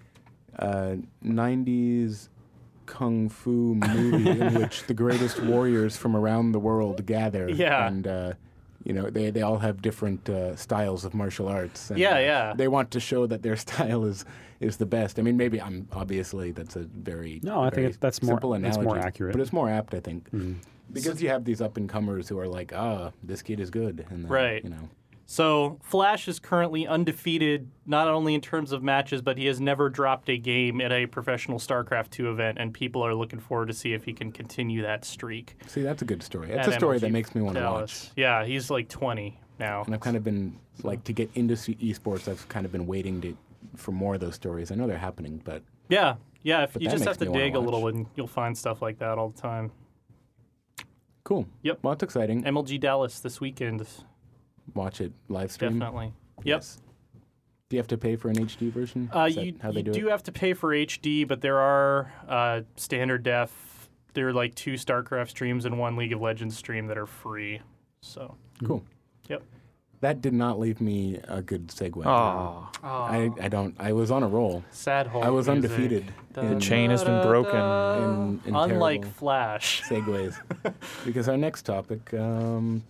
a nineties kung fu movie in which the greatest warriors from around the world gather. Yeah. And, uh, you know, they, they all have different uh, styles of martial arts. And, Yeah, uh, yeah. They want to show that their style is, is the best. I mean, maybe I'm obviously that's a very No, I think very it's- that's more- simple that's analogy, more accurate. but it's more apt, I think. Because you have these up and comers who are like, ah, this kid is good, and then, Right. you know, So Flash is currently undefeated, not only in terms of matches, but he has never dropped a game at a professional StarCraft two event, and people are looking forward to see if he can continue that streak. see, that's a good story. That's at a story M L G that makes me want to Dallas. watch. Yeah, he's like twenty now. And I've kind of been like to get into c- esports. I've kind of been waiting to for more of those stories. I know they're happening, but Yeah, yeah. If But you that just makes have to me wanna dig a little, watch. and you'll find stuff like that all the time. cool. Yep. Well, it's exciting. M L G Dallas this weekend, Watch it live stream. definitely. Yep. Yes. Do you have to pay for an H D version? Uh, Is that you how they you do, do it? have to pay for H D, but there are uh, standard def. There are like two StarCraft streams and one League of Legends stream that are free. So Cool. Yep. That did not leave me a good segue. Oh, I, I don't. I was on a roll. sad Hulk I was music. undefeated Da, in The chain has been da, broken. da. In- in Unlike terrible- Flash. segues. Because our next topic, um,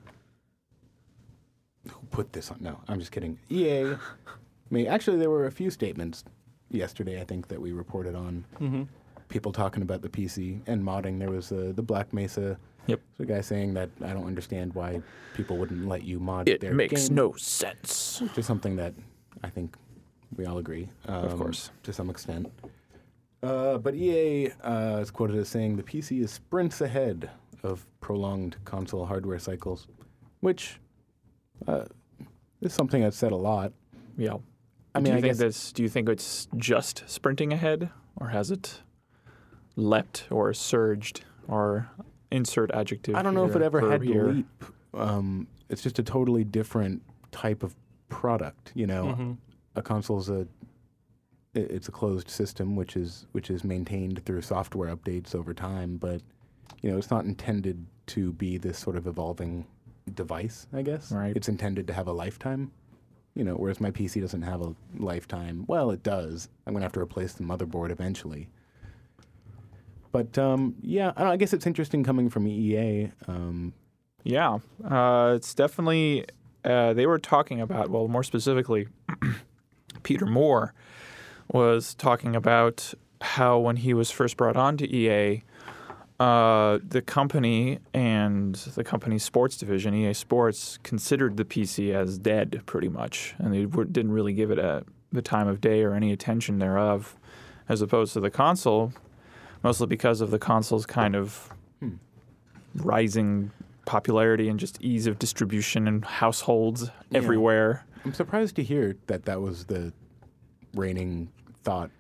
who put this on? No, I'm just kidding. E A. I mean, actually, there were a few statements yesterday, I think, that we reported on. Mm-hmm. People talking about the P C and modding. There was uh, the Black Mesa. Yep. The guy saying that I don't understand why people wouldn't let you mod it their makes game. no sense. Which is something that I think we all agree. Um, course. To some extent. Uh, but E A uh, is quoted as saying the P C is sprints ahead of prolonged console hardware cycles, which uh, is something I've said a lot. Yeah. I do mean, you I think guess this? Do you think it's just sprinting ahead, or has it leapt or surged, or insert adjective? I don't know if here, it ever had verb here. to leap. Um, it's just a totally different type of product. You know, Mm-hmm. a console's a it- it's a closed system, which is which is maintained through software updates over time. But you know, it's not intended to be this sort of evolving device. I guess Right. it's intended to have a lifetime. You know, whereas my P C doesn't have a lifetime. Well, it does. I'm gonna have to replace the motherboard eventually. But um, yeah, I, don't know, I guess it's interesting coming from E A. Um, Yeah, uh, it's definitely. Uh, they were talking about, well, more specifically, Peter Moore was talking about how when he was first brought on to E A, uh, the company and the company's sports division, E A Sports, considered the P C as dead pretty much, and they were, didn't really give it a, the time of day or any attention thereof, as opposed to the console, mostly because of the console's kind of Hmm. rising popularity and just ease of distribution in households Yeah. everywhere. I'm surprised to hear that that was the reigning thought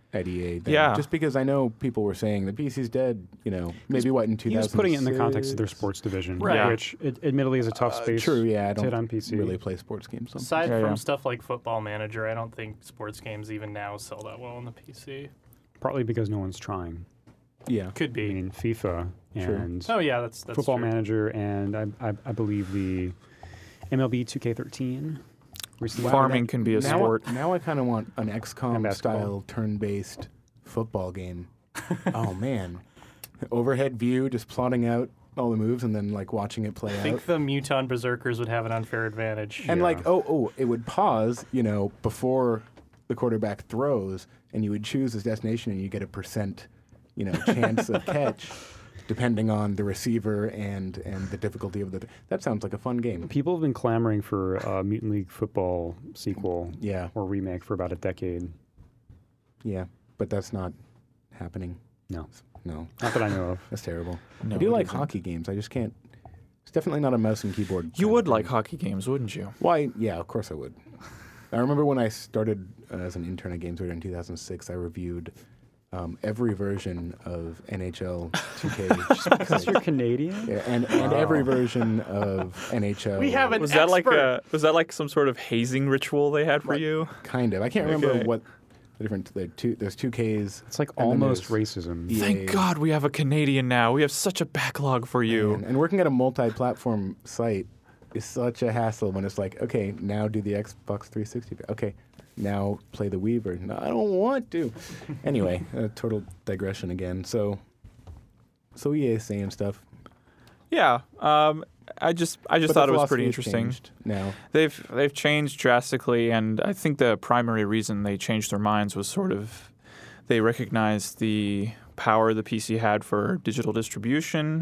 at E A. Then. Yeah. Just because I know people were saying the P C's dead, you know, maybe what, in two thousand six? He was putting it in the context of their sports division, Right. which it, admittedly is a tough Uh, space true, yeah, I to hit don't on P C. really play sports games. So. Aside Yeah, from yeah. stuff like Football Manager, I don't think sports games even now sell that well on the P C. Partly because no one's trying. Yeah. Could I be. mean, FIFA True. and Oh yeah, that's that's Football true. Manager and I, I, I believe the M L B two K thirteen. Recently Farming can be a now, sport. Now I kind of want an X And COM basketball. style turn-based football game. Oh man, overhead view, just plotting out all the moves and then like watching it play I out. think the Muton Berserkers would have an unfair advantage. And Yeah. like, oh, oh, it would pause, you know, before the quarterback throws, and you would choose his destination, and you get a percent, you know, chance of catch, depending on the receiver and and the difficulty of the. That sounds like a fun game. People have been clamoring for a Mutant League football sequel Yeah, or remake for about a decade. yeah, but that's not happening. No, No, not that I know of. that's terrible. No, I do it like isn't. hockey games. I just can't. It's definitely not a mouse and keyboard. You kind of would thing. like hockey games, wouldn't you? Why? Yeah, of course I would. I remember when I started uh, as an intern at Games Radar in two thousand six, I reviewed um, every version of N H L two K. Because you're Canadian? Yeah, and, and every version of N H L. We have an Was that like expert. a was that like some sort of hazing ritual they had for Right. you? Kind of. I can't remember Okay. what the different. The two, there's two Ks. It's like And then almost there's racism. E A. Thank God we have a Canadian now. We have such a backlog for you. And, and working at a multi-platform site is such a hassle when it's like, okay, now do the Xbox three sixty. Okay, now play the Wii version. No, I don't want to. Anyway, a total digression again. So, so E A saying stuff. Yeah. Um, I just I just but the thought it was pretty philosophy has interesting. changed Now, They've they've changed drastically, and I think the primary reason they changed their minds was sort of they recognized the power the P C had for digital distribution,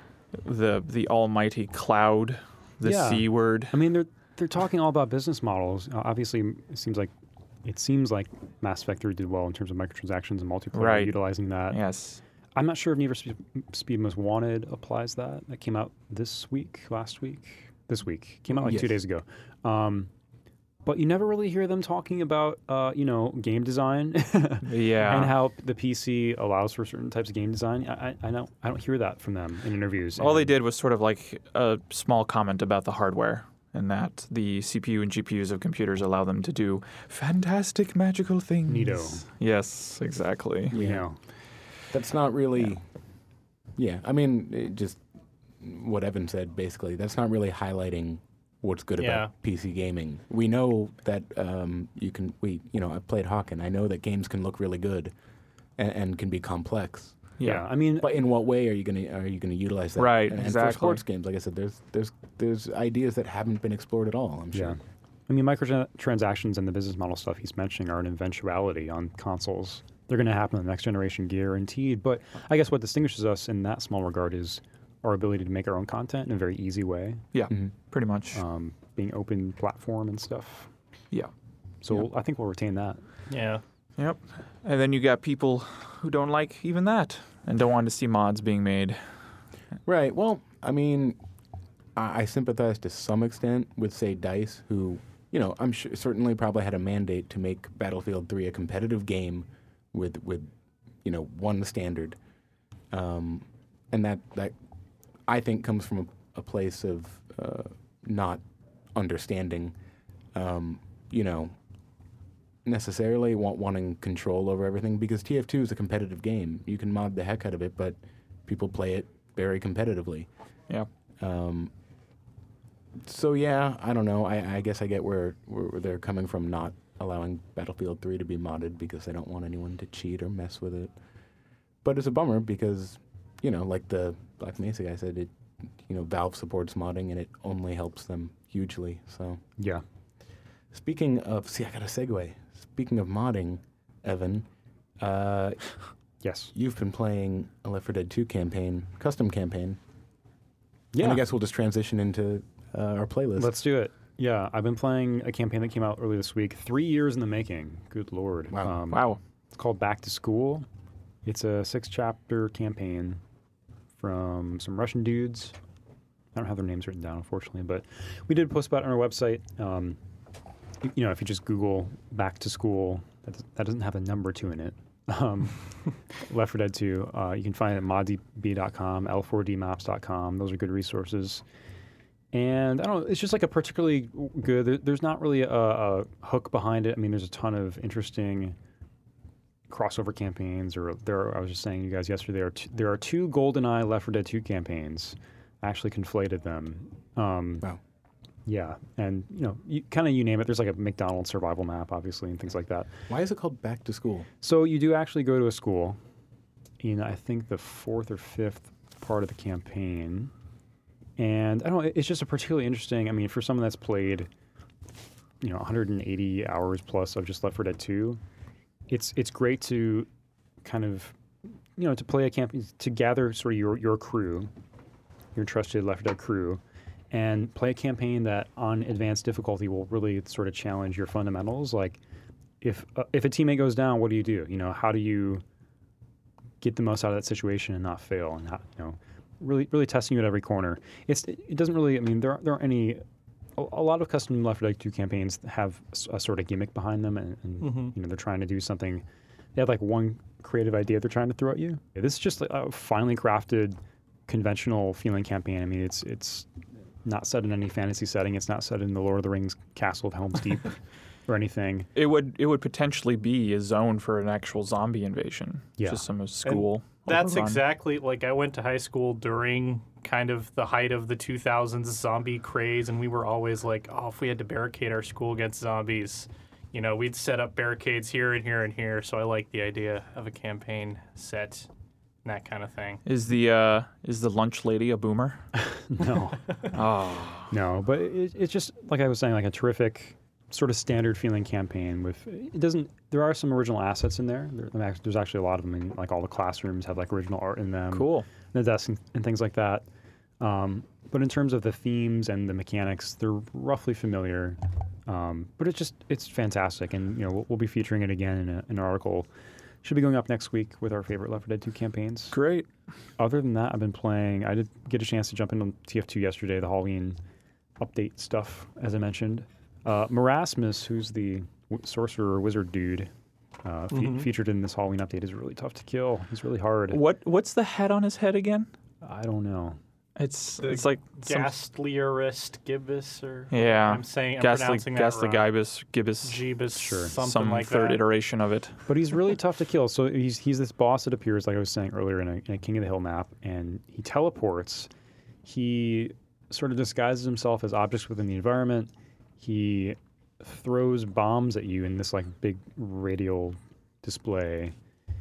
the the almighty cloud, the Yeah. C word. I mean, they're they're talking all about business models. Uh, obviously, it seems like it seems like Mass Effect three did well in terms of microtransactions and multiplayer, Right. utilizing that. Yes. I'm not sure if Need for Speed, Speed Most Wanted applies that. That came out this week, last week, this week. Came out like two Yes. days ago. Um, but you never really hear them talking about, uh, you know, game design Yeah. and how the P C allows for certain types of game design. I, I, I don't, I don't hear that from them in interviews. All they And- did was sort of like a small comment about the hardware and that the C P U and G P Us of computers allow them to do fantastic magical things. Neato. Yes, exactly. You Yeah. know, that's not really. Yeah, I mean, it just what Evan said basically. That's not really highlighting what's good Yeah. about P C gaming. We know that um, you can. We, you know, I've played Hawken. I know that games can look really good, and, and can be complex. yeah. I mean, But in what way are you gonna are you gonna utilize that? Right, And, and exactly. for sports games, like I said, there's there's there's ideas that haven't been explored at all. I'm sure. yeah. I mean, microtransactions and the business model stuff he's mentioning are an eventuality on consoles. They're going to happen on the next generation, guaranteed. But I guess what distinguishes us in that small regard is our ability to make our own content in a very easy way, Yeah, Mhm. pretty much. um, being open platform and stuff. yeah. So Yeah. we'll- I think we'll retain that. Yeah. Yep. And then you got people who don't like even that and don't want to see mods being made. Right. Well, I mean, I, I sympathize to some extent with, say, DICE, who, you know, I'm sure certainly probably had a mandate to make Battlefield three a competitive game with, with you know, one standard. Um, and that, that, I think, comes from a, a place of uh, not understanding, um, you know, necessarily want, wanting control over everything, because T F two is a competitive game. You can mod the heck out of it, but people play it very competitively. Yeah. Um, so yeah, I don't know. I, I guess I get where, where they're coming from, not allowing Battlefield three to be modded because they don't want anyone to cheat or mess with it. But it's a bummer because, you know, like the Black Mesa guy said, it, you know, Valve supports modding and it only helps them hugely. So Yeah. speaking of, see, I got a segue. Speaking of modding, Evan, uh, Yes. you've been playing a Left four Dead two campaign, custom campaign. Yeah. And I guess we'll just transition into uh, our playlist. Let's do it. Yeah, I've been playing a campaign that came out earlier this week. Three years in the making. Good lord. Wow. Um, Wow. It's called Back to School. It's a six-chapter campaign from some Russian dudes. I don't have their names written down, unfortunately, but we did post about it on our website. Um, you, you know, if you just Google Back to School, that, does, that doesn't have a number two in it. Um, Left four Dead two. Uh, you can find it at mod d b dot com, l four d maps dot com. Those are good resources. And I don't know, it's just like a particularly good, there, there's not really a, a hook behind it. I mean, there's a ton of interesting crossover campaigns, or there, I was just saying to you guys yesterday, there are two, there are two GoldenEye Left four Dead two campaigns. I actually conflated them. Um, Wow. Yeah, and you know, you, kind of you name it. There's like a McDonald's survival map, obviously, and things like that. Why is it called Back to School? So you do actually go to a school in, I think, the fourth or fifth part of the campaign. And I don't know, it's just a particularly interesting, I mean, for someone that's played, you know, one hundred eighty hours plus of just Left four Dead two, it's it's great to kind of, you know, to play a campaign, to gather sort of your, your crew, your trusted Left four Dead crew, and play a campaign that on advanced difficulty will really sort of challenge your fundamentals. Like, if uh, if a teammate goes down, what do you do? You know, how do you get the most out of that situation and not fail? And how, you know, really really testing you at every corner. It's it doesn't really. I mean, there aren't, there aren't any. A, a lot of custom Left four Dead two campaigns have a sort of gimmick behind them, and, and Mm-hmm. you know, they're trying to do something. They have like one creative idea they're trying to throw at you. This is just like a finely crafted, conventional feeling campaign. I mean, it's it's not set in any fantasy setting. It's not set in the Lord of the Rings castle of Helm's Deep or anything. It would it would potentially be a zone for an actual zombie invasion. Yeah. Just some school. That's overrun. exactly like I went to high school during kind of the height of the two thousands zombie craze, and we were always like, oh, if we had to barricade our school against zombies, you know, we'd set up barricades here and here and here. So I like the idea of a campaign set and that kind of thing. Is the uh, is the lunch lady a boomer? No, Oh, no, but it, it's just like I was saying, like a terrific sort of standard feeling campaign. With it doesn't. There are some original assets in there. there there's actually a lot of them. In, like all the classrooms have like original art in them. cool. The desks and, and things like that. Um, but in terms of the themes and the mechanics, they're roughly familiar. Um, but it's just it's fantastic, and you know we'll, we'll be featuring it again in, a, in an article. Should be going up next week with our favorite Left four Dead two campaigns. Great. Other than that, I've been playing. I did get a chance to jump into T F two yesterday, the Halloween update stuff, as I mentioned. Uh, Marasmus, who's the w- sorcerer wizard dude, uh, fe- Mhm. featured in this Halloween update, is really tough to kill. He's really hard. What what's the head on his head again? I don't know. It's The it's like some, Ghastliarist gibbous, or yeah, I'm saying I'm ghastly pronouncing that ghastly wrong. gibbous gibbous Jeebus, Sure. something some like third that. iteration of it. But he's really tough to kill. So he's he's this boss that appears, like I was saying earlier, in a, in a King of the Hill map, and he teleports. He sort of disguises himself as objects within the environment. He throws bombs at you in this like big radial display.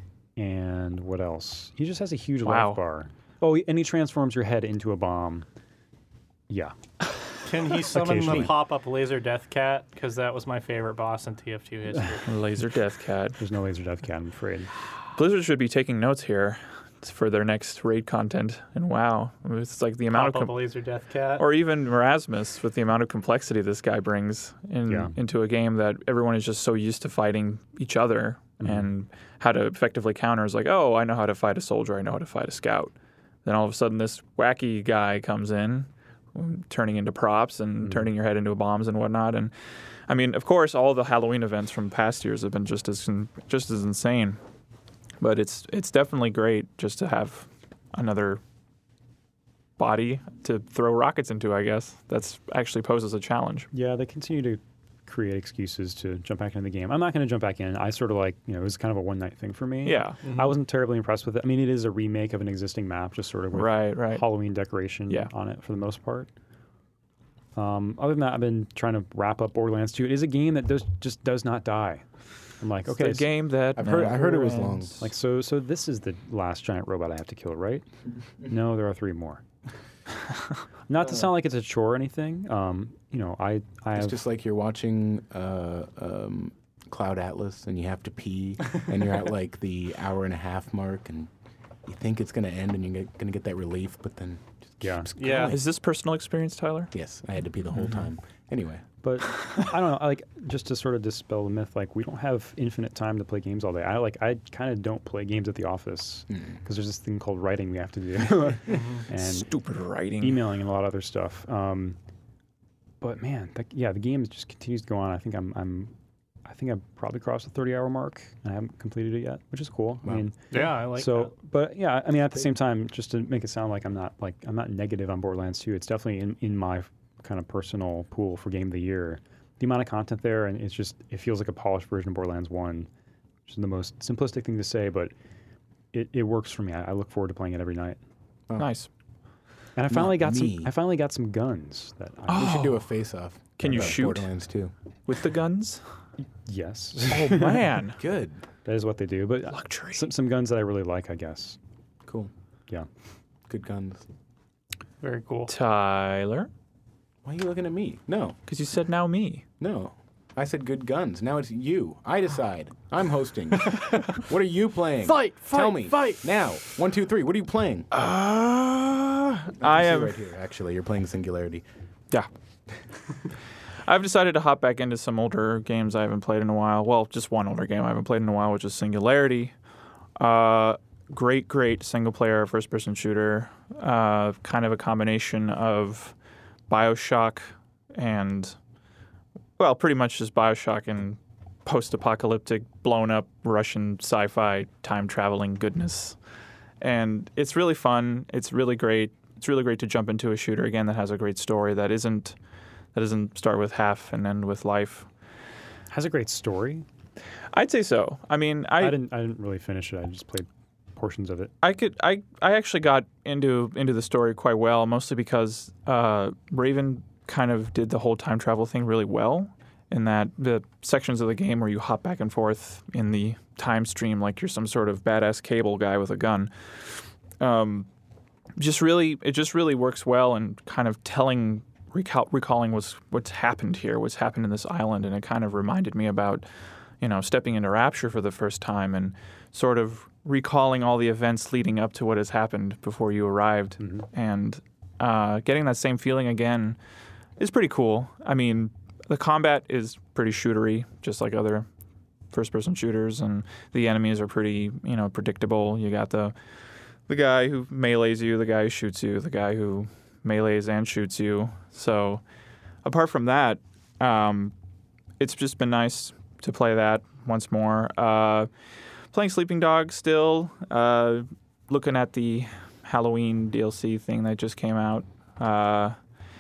And what else? He just has a huge Wow. life bar. Oh, and he transforms your head into a bomb. Yeah. Can he summon the Occasionally. pop-up laser death cat? Because that was my favorite boss in T F two history. Laser Death Cat. There's no laser death cat, I'm afraid. Blizzard should be taking notes here for their next raid content. And wow, it's like the amount of Pop-up com- laser death cat. or even Erasmus with the amount of complexity this guy brings in, Yeah. into a game that everyone is just so used to fighting each other Mhm. and how to effectively counter is like, oh, I know how to fight a soldier, I know how to fight a scout. Then all of a sudden this wacky guy comes in, turning into props and Mhm. turning your head into bombs and whatnot. And I mean, of course, all the Halloween events from past years have been just as just as insane. But it's it's definitely great just to have another body to throw rockets into, I guess. That's actually poses a challenge. Yeah, they continue to create excuses to jump back into the game. I'm not going to jump back in. I sort of like, you know, it was kind of a one night thing for me. Yeah. I wasn't terribly impressed with it. I mean, it is a remake of an existing map, just sort of with Right, right. Halloween decoration Yeah. on it for the most part. Um, other than that, I've been trying to wrap up Borderlands two. It is a game that does just does not die. I'm like, Okay, okay, the game that I've heard- I heard it was never long. ends. like so so this is the last giant robot I have to kill, right? No, there are three more. Not to sound like it's a chore or anything. Um, you know, I I It's have just like you're watching uh, um, Cloud Atlas and you have to pee and you're at like the hour and a half mark and you think it's going to end and you're going to get that relief, but then just Yeah. keeps Yeah. going. Is this personal experience, Tyler? Yes, I had to pee the whole time. Anyway, But I don't know. Like, just to sort of dispel the myth, like we don't have infinite time to play games all day. I like I kind of don't play games at the office because there's this thing called writing we have to do, and Stupid writing. emailing and a lot of other stuff. Um, but man, the, yeah, the game just continues to go on. I think I'm I'm I think I've probably crossed the thirty-hour mark, and I haven't completed it yet, which is cool. Wow. I mean, Yeah, I like so, that. but yeah, I mean, at the same time, just to make it sound like I'm not like I'm not negative on Borderlands two, it's definitely in, in my kind of personal pool for Game of the Year. The amount of content there, and it's just it feels like a polished version of Borderlands one, which is the most simplistic thing to say, but it, it works for me. I, I look forward to playing it every night. Oh. Nice. And I finally Not got me. some. I finally got some guns that. I, We should do a face-off. Can you about shoot? Borderlands two? With the guns? Yes, Oh, man. Good. that is what they do. But Luxury. some some guns that I really like, I guess. Cool. Yeah. Good guns. Very cool. Tyler? Why are you looking at me? No. Because you said now me. No. I said good guns. Now it's you. I decide. I'm hosting. What are you playing? Fight, Tell fight, me. fight. Now. One, two, three. What are you playing? Uh, I I can see am. right here. Actually, you're playing Singularity. Yeah. I've decided to hop back into some older games I haven't played in a while. Well, just one older game I haven't played in a while, which is Singularity. Uh, great, great single-player first-person shooter. Uh, kind of a combination of BioShock and, well, pretty much just BioShock and post-apocalyptic, blown-up Russian sci-fi time-traveling goodness. And it's really fun. It's really great. It's really great to jump into a shooter again that has a great story that isn't that doesn't start with half and end with life. Has a great story. I'd say so. I mean, I I didn't. I didn't really finish it. I just played portions of it. I could I, I actually got into into the story quite well, mostly because uh, Raven kind of did the whole time travel thing really well. In that the sections of the game where you hop back and forth in the time stream like you're some sort of badass cable guy with a gun, um, just really it just really works well and kind of telling recall, recalling what's what's happened here, what's happened in this island, and it kind of reminded me about you know stepping into Rapture for the first time and sort of recalling all the events leading up to what has happened before you arrived, Mhm. and uh, getting that same feeling again is pretty cool. I mean. The combat is pretty shootery, just like other first-person shooters, and the enemies are pretty, you know, predictable. You got the the guy who melees you, the guy who shoots you, the guy who melees and shoots you. So, apart from that, um, it's just been nice to play that once more. Uh, playing Sleeping Dogs still, uh, looking at the Halloween D L C thing that just came out. Uh,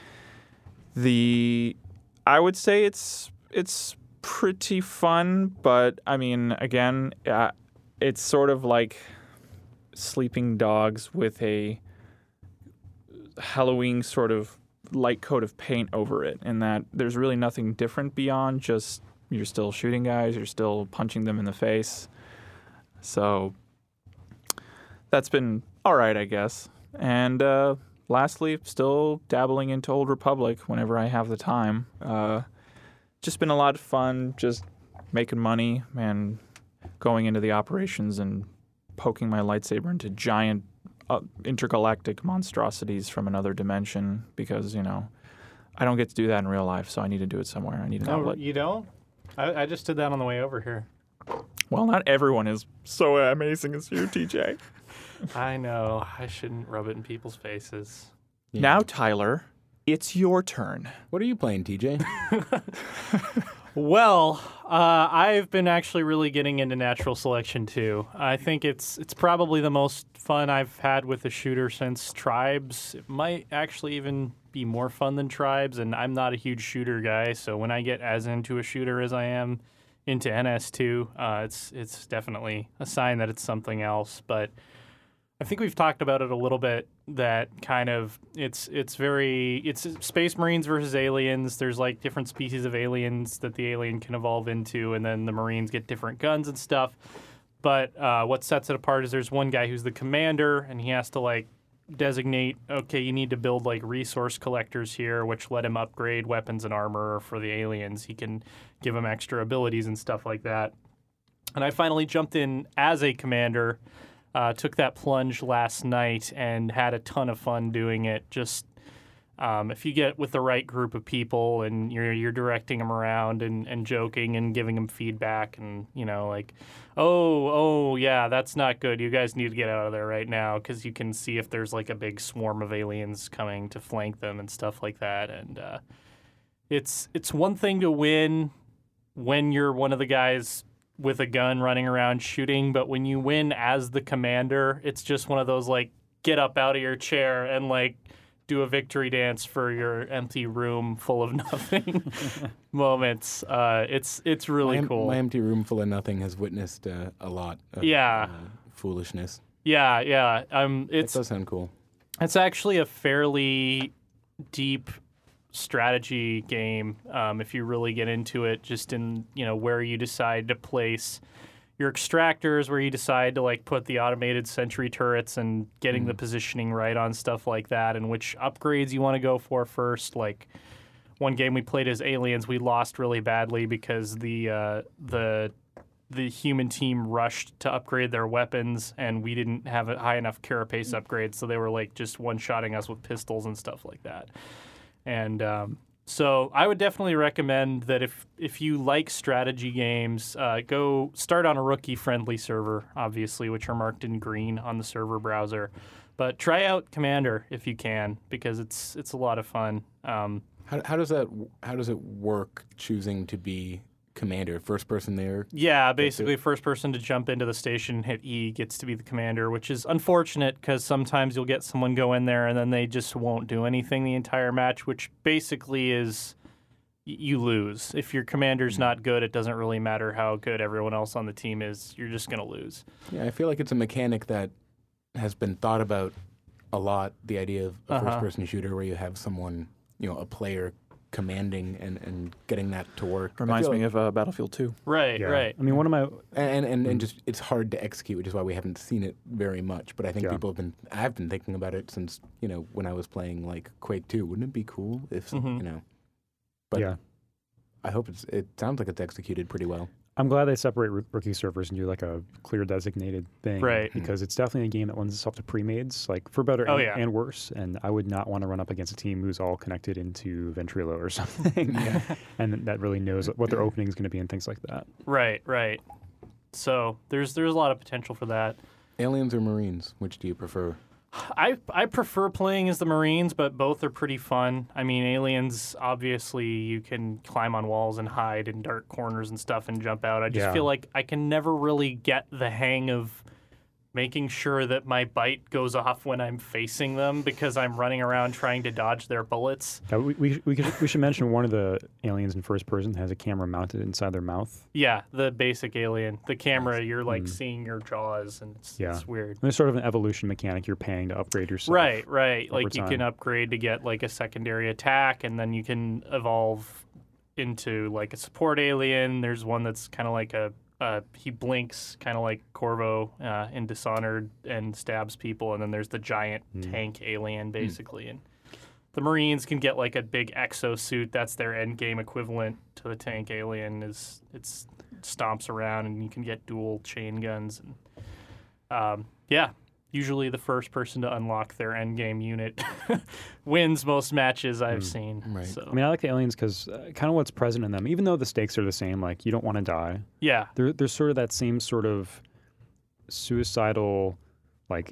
the I would say it's it's pretty fun, but I mean, again, uh, it's sort of like Sleeping Dogs with a Halloween sort of light coat of paint over it, in that there's really nothing different beyond just you're still shooting guys, you're still punching them in the face. So that's been all right, I guess. And uh, lastly, still dabbling into Old Republic whenever I have the time. Uh, just been a lot of fun, just making money and going into the operations and poking my lightsaber into giant uh, intergalactic monstrosities from another dimension because, you know, I don't get to do that in real life, so I need to do it somewhere. I need an No, outlet. you don't? I, I just did that on the way over here. Well, not everyone is so amazing as you, T J. I know. I shouldn't rub it in people's faces. Yeah. Now, Tyler, it's your turn. What are you playing, T J? Well, uh, I've been actually really getting into natural selection too. I think it's it's probably the most fun I've had with a shooter since Tribes. It might actually even be more fun than Tribes, and I'm not a huge shooter guy, so when I get as into a shooter as I am into N S two, uh, it's it's definitely a sign that it's something else. But I think we've talked about it a little bit, that kind of it's it's very it's Space Marines versus aliens. There's like different species of aliens that the alien can evolve into, and then the Marines get different guns and stuff. But uh, what sets it apart is there's one guy who's the commander, and he has to like designate, okay, you need to build like resource collectors here, which let him upgrade weapons and armor for the aliens. He can give them extra abilities and stuff like that. And I finally jumped in as a commander. Uh, took that plunge last night and had a ton of fun doing it. Just um, if you get with the right group of people and you're you're directing them around and, and joking and giving them feedback and, you know, like, oh, oh, yeah, that's not good. You guys need to get out of there right now, because you can see if there's like a big swarm of aliens coming to flank them and stuff like that. And uh, it's it's one thing to win when you're one of the guys with a gun running around shooting, but when you win as the commander, it's just one of those like get up out of your chair and like do a victory dance for your empty room full of nothing moments. Uh, it's it's really my, cool. My empty room full of nothing has witnessed uh, a lot of Yeah. uh, foolishness. Yeah, yeah. Um, It it's does sound cool. it's actually a fairly deep strategy game um, if you really get into it. Just in you know where you decide to place your extractors, where you decide to like put the automated sentry turrets and getting mm. the positioning right on stuff like that, and which upgrades you want to go for first. Like one game we played as Aliens, we lost really badly because the uh, the the human team rushed to upgrade their weapons, and we didn't have a high enough carapace upgrade, so they were like just one-shotting us with pistols and stuff like that. And um, so I would definitely recommend that if if you like strategy games, uh, go start on a rookie-friendly server, obviously, which are marked in green on the server browser. But try out Commander if you can, because it's it's a lot of fun. Um, how, how does that how does it work? Choosing to be commander, first person there? Yeah, basically first person to jump into the station, hit E, gets to be the commander, which is unfortunate because sometimes you'll get someone go in there and then they just won't do anything the entire match, which basically is y- you lose. If your commander's not good, it doesn't really matter how good everyone else on the team is. You're just going to lose. Yeah, I feel like it's a mechanic that has been thought about a lot, the idea of a Uh-huh. first-person shooter where you have someone, you know, a player commanding and, and getting that to work. Reminds I feel me like, of uh, Battlefield two. Right, Yeah. right. I mean, one of my and and, and just it's hard to execute, which is why we haven't seen it very much. But I think Yeah. people have been. I've been thinking about it since you know when I was playing like Quake two. Wouldn't it be cool if Mhm. you know? But yeah. I hope it's. It sounds like it's executed pretty well. I'm glad they separate roo- rookie servers and do like a clear designated thing. Right. Because it's definitely a game that lends itself to pre-mades, like for better Oh, and, yeah. and worse. And I would not want to run up against a team who's all connected into Ventrilo or something. And that really knows what their opening is going to be and things like that. Right, right. So there's there's a lot of potential for that. Aliens or Marines? Which do you prefer? I I prefer playing as the Marines, but both are pretty fun. I mean, Aliens, obviously, you can climb on walls and hide in dark corners and stuff and jump out. I just Yeah. feel like I can never really get the hang of making sure that my bite goes off when I'm facing them because I'm running around trying to dodge their bullets. Uh, we, we, we, could, we should mention one of the aliens in first person has a camera mounted inside their mouth. Yeah, the basic Alien. The camera, you're like Mm. seeing your jaws, and it's, Yeah. it's weird. And there's sort of an evolution mechanic you're paying to upgrade yourself. Right, right. over Like you time. can upgrade to get like a secondary attack, and then you can evolve into like a support alien. There's one that's kind of like a uh, he blinks, kind of like Corvo uh, in Dishonored, and stabs people. And then there's the giant Mm. tank alien, basically. And the Marines can get like a big exosuit. That's their end game equivalent to the tank alien. Is it's stomps around, and you can get dual chain guns. And um, yeah. Usually the first person to unlock their endgame unit wins most matches I've Mm. seen. Right. So I mean, I like the aliens because uh, kind of what's present in them, even though the stakes are the same, like you don't want to die. yeah, There, there's sort of that same sort of suicidal, like,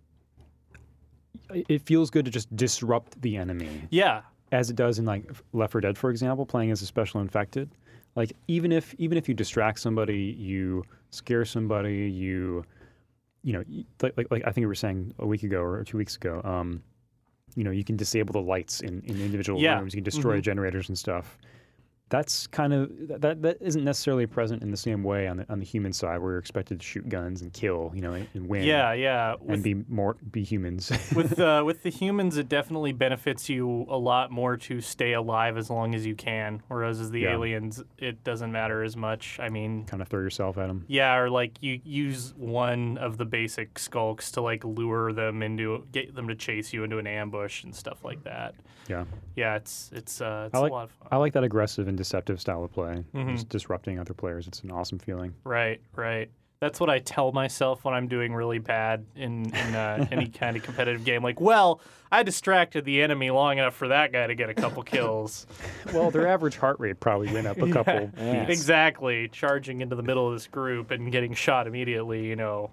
it it feels good to just disrupt the enemy, yeah, as it does in like Left four Dead, for example, playing as a special infected. Like even if even if you distract somebody, you scare somebody, you, you know, y- like like, like I think you were saying a week ago or two weeks ago, um, you know, you can disable the lights in, in individual Yeah. rooms, you can destroy Mhm. generators and stuff. That's kind of that that isn't necessarily present in the same way on the on the human side, where you're expected to shoot guns and kill, you know, and, and win. yeah, yeah. and With, be more be humans. with uh, with the humans, it definitely benefits you a lot more to stay alive as long as you can. Whereas as the Yeah. aliens, it doesn't matter as much. I mean, kind of throw yourself at them. yeah, or like you use one of the basic skulks to like lure them into get them to chase you into an ambush and stuff like that. Yeah, Yeah, it's it's uh, it's I like a lot of fun. I like that aggressive and deceptive style of play, Mhm. just disrupting other players. It's an awesome feeling. Right, right. That's what I tell myself when I'm doing really bad in, in uh, any kind of competitive game. Like, well, I distracted the enemy long enough for that guy to get a couple kills. Well, their average heart rate probably went up a couple Yeah. beats. Exactly. Charging into the middle of this group and getting shot immediately, you know,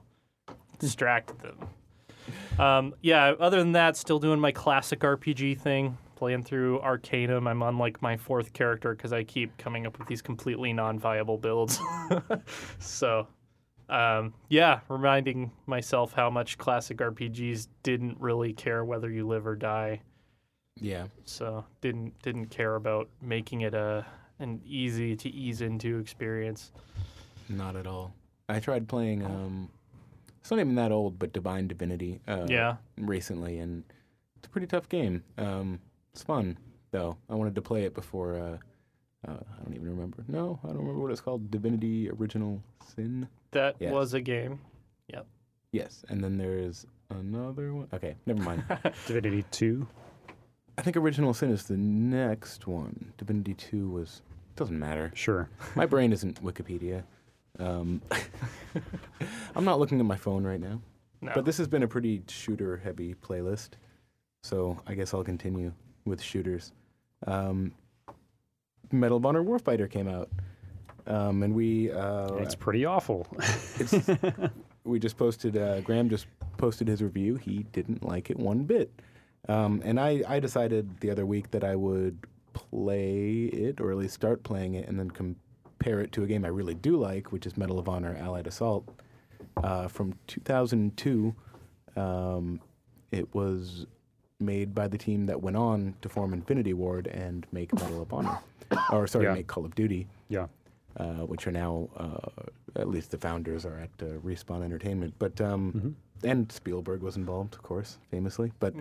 distracted them. Um, yeah, other than that, still doing my classic R P G thing. playing through Arcanum. I'm on like my fourth character because I keep coming up with these completely non-viable builds. so, um, yeah, reminding myself how much classic R P Gs didn't really care whether you live or die. Yeah. So didn't didn't care about making it a an easy to ease into experience. Not at all. I tried playing. Um, it's not even that old, but Divine Divinity. Uh, Yeah. Recently, and it's a pretty tough game. Um, it's fun though. I wanted to play it before. Uh, uh, I don't even remember. No, I don't remember what it's called. Divinity Original Sin. That Yes. was a game. Yes, and then there's another one. Okay, never mind. Divinity two. I think Original Sin is the next one. Divinity two was. Doesn't matter. Sure. My brain isn't Wikipedia. Um, I'm not looking at my phone right now. No. But this has been a pretty shooter-heavy playlist, so I guess I'll continue with shooters. Um, Medal of Honor Warfighter came out, um, and we uh, It's pretty awful. it's, we just posted. Uh, Graham just posted his review. He didn't like it one bit, um, and I, I decided the other week that I would play it, or at least start playing it, and then compare it to a game I really do like, which is Medal of Honor Allied Assault. Uh, from two thousand two, um, it was made by the team that went on to form Infinity Ward and make Medal of Honor, or sorry, Yeah. make Call of Duty, Yeah. uh, which are now, uh, at least the founders are at uh, Respawn Entertainment. But um, Mhm. and Spielberg was involved, of course, famously. But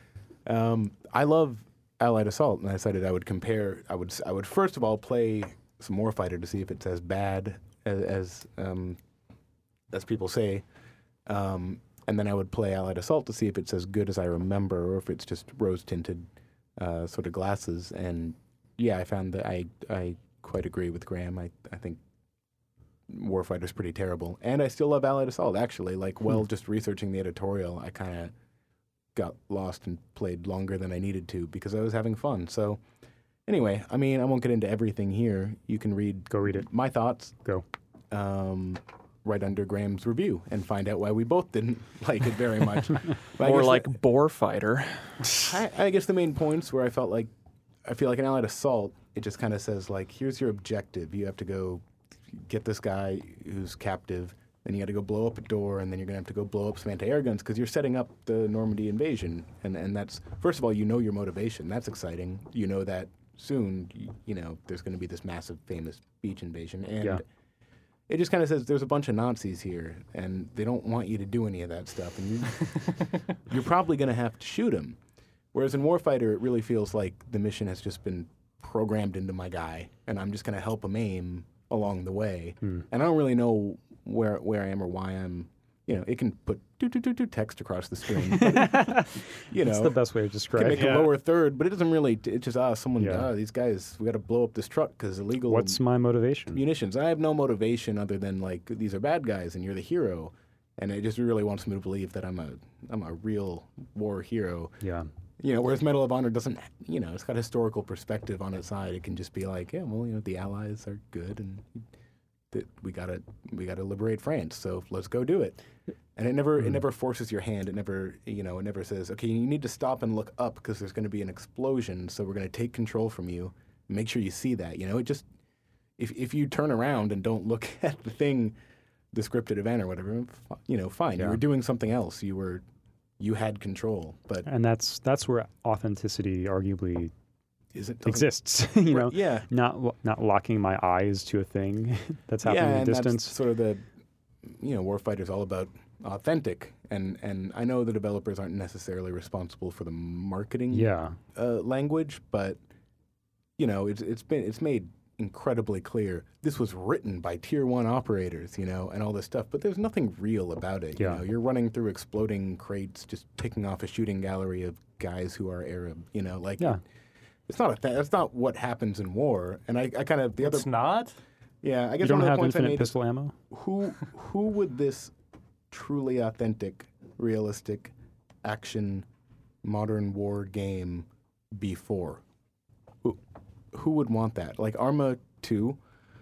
um, I love Allied Assault, and I decided I would compare. I would I would first of all play some Warfighter to see if it's as bad as, as um, as people say, um, and then I would play Allied Assault to see if it's as good as I remember, or if it's just rose-tinted uh, sort of glasses. And yeah, I found that I I quite agree with Graham. I I think Warfighter's pretty terrible, and I still love Allied Assault. Actually, like well, just researching the editorial, I kind of got lost and played longer than I needed to because I was having fun. So anyway, I mean, I won't get into everything here. You can read Go read it. my thoughts. Go. Um, right under Graham's review and find out why we both didn't like it very much. But I More guess like Boar Fighter. I, I guess the main points where I felt like I feel like an Allied Assault, it just kind of says like, here's your objective. You have to go get this guy who's captive, then you got to go blow up a door, and then you're gonna have to go blow up some anti-air guns because you're setting up the Normandy invasion. And and that's first of all, you know your motivation. That's exciting. You know that soon, you, you know, there's going to be this massive, famous beach invasion, and Yeah. it just kind of says there's a bunch of Nazis here, and they don't want you to do any of that stuff, and you, you're probably going to have to shoot them. Whereas in Warfighter, it really feels like the mission has just been programmed into my guy, and I'm just going to help him aim along the way. Hmm. And I don't really know where where I am or why I'm. You know, it can put do do do do text across the screen. But, you know, That's the best way to can describe make it. Yeah. a lower third, but it doesn't really. It's just ah, someone. Yeah. Ah, these guys. We got to blow up this truck because illegal. What's my motivation? munitions. I have no motivation other than like these are bad guys and you're the hero, and it just really wants me to believe that I'm a I'm a real war hero. Yeah. You know, whereas Medal of Honor doesn't. You know, it's got historical perspective on its side. It can just be like, yeah, well, you know, the Allies are good and that we gotta we gotta liberate France, so let's go do it. And it never Hmm. it never forces your hand. It never you know it never says, okay, you need to stop and look up because there's going to be an explosion, so we're going to take control from you. Make sure you see that. You know, it just if if you turn around and don't look at the thing, the scripted event or whatever, fi- you know, fine. You Yeah. were doing something else. You were you had control, but And that's that's where authenticity arguably is it doesn't- exists. you know, Yeah, not lo- not locking my eyes to a thing that's happening yeah, in and the distance. that's sort of the you know, Warfighter's all about authentic, and and I know the developers aren't necessarily responsible for the marketing Yeah. uh, language, but you know, it's it's been it's made incredibly clear this was written by tier one operators, you know, and all this stuff, but there's nothing real about it. Yeah. You know, you're running through exploding crates, just picking off a shooting gallery of guys who are Arab. You know, like Yeah. it's not a th- that's not what happens in war. And I, I kind of the other It's not? yeah, I You guess don't one of the have points I infinite made is pistol ammo? who who would this truly authentic, realistic, action, modern war game be for? Who who would want that? Like Arma two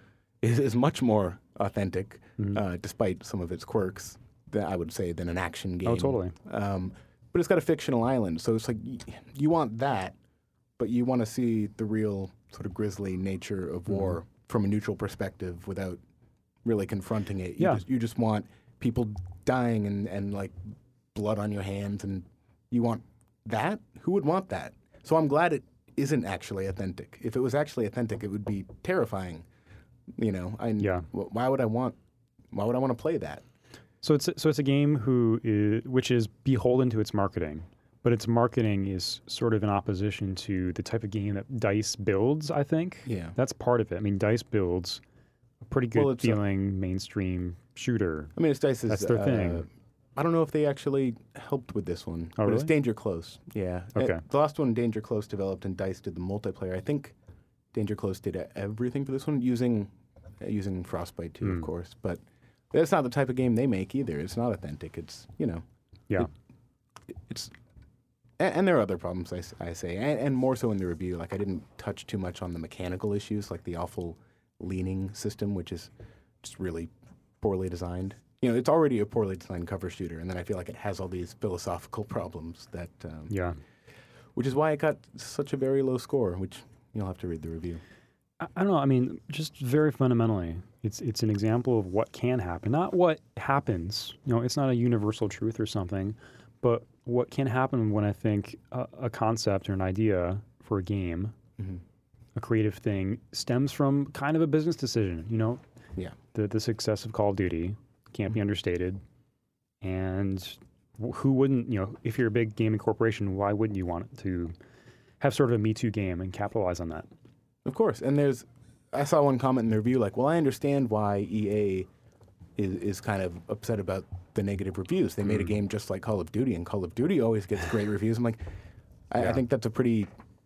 is is much more authentic, Mhm. uh, despite some of its quirks. That I would say than an action game. Oh, totally. Um, but it's got a fictional island, so it's like y- you want that, but you want to see the real sort of grisly nature of war Mm-hmm. from a neutral perspective without really confronting it. You Yeah. just, you just want people dying and, and like blood on your hands, and you want that? Who would want that? So I'm glad it isn't actually authentic. If it was actually authentic, it would be terrifying. You know, I, Yeah. wh- why would I want why would I want to play that? So it's so it's a game who is, which is beholden to its marketing, but its marketing is sort of in opposition to the type of game that DICE builds. I think Yeah. that's part of it. I mean, DICE builds a pretty good Well, it's a- feeling mainstream shooter. I mean, it's Dice's. That's their uh, thing. I don't know if they actually helped with this one, Oh, but it's really? Danger Close. Yeah. Okay. Uh, the last one, Danger Close, developed and Dice did the multiplayer. I think Danger Close did everything for this one using uh, using Frostbite too, Hmm. of course. But that's not the type of game they make either. It's not authentic. It's you know, Yeah. it- it's and, and there are other problems I, s- I say, and, and more so in the review. Like I didn't touch too much on the mechanical issues, like the awful leaning system, which is just really poorly designed. You know, it's already a poorly designed cover shooter, and then I feel like it has all these philosophical problems that, um, Yeah. which is why it got such a very low score. Which you'll have to read the review. I, I don't know. I mean, just very fundamentally, it's it's an example of what can happen, not what happens. You know, it's not a universal truth or something, but what can happen when I think a, a concept or an idea for a game, Mm-hmm. a creative thing, stems from kind of a business decision. You know, Yeah, the the success of Call of Duty can't be understated, and wh- who wouldn't? You know, if you're a big gaming corporation, why wouldn't you want to have sort of a Me Too game and capitalize on that? of course. And there's, I saw one comment in the review like, well, I understand why E A is is kind of upset about the negative reviews. They made a game just like Call of Duty, and Call of Duty always gets great reviews. I'm like, I, I Yeah. think that's a pretty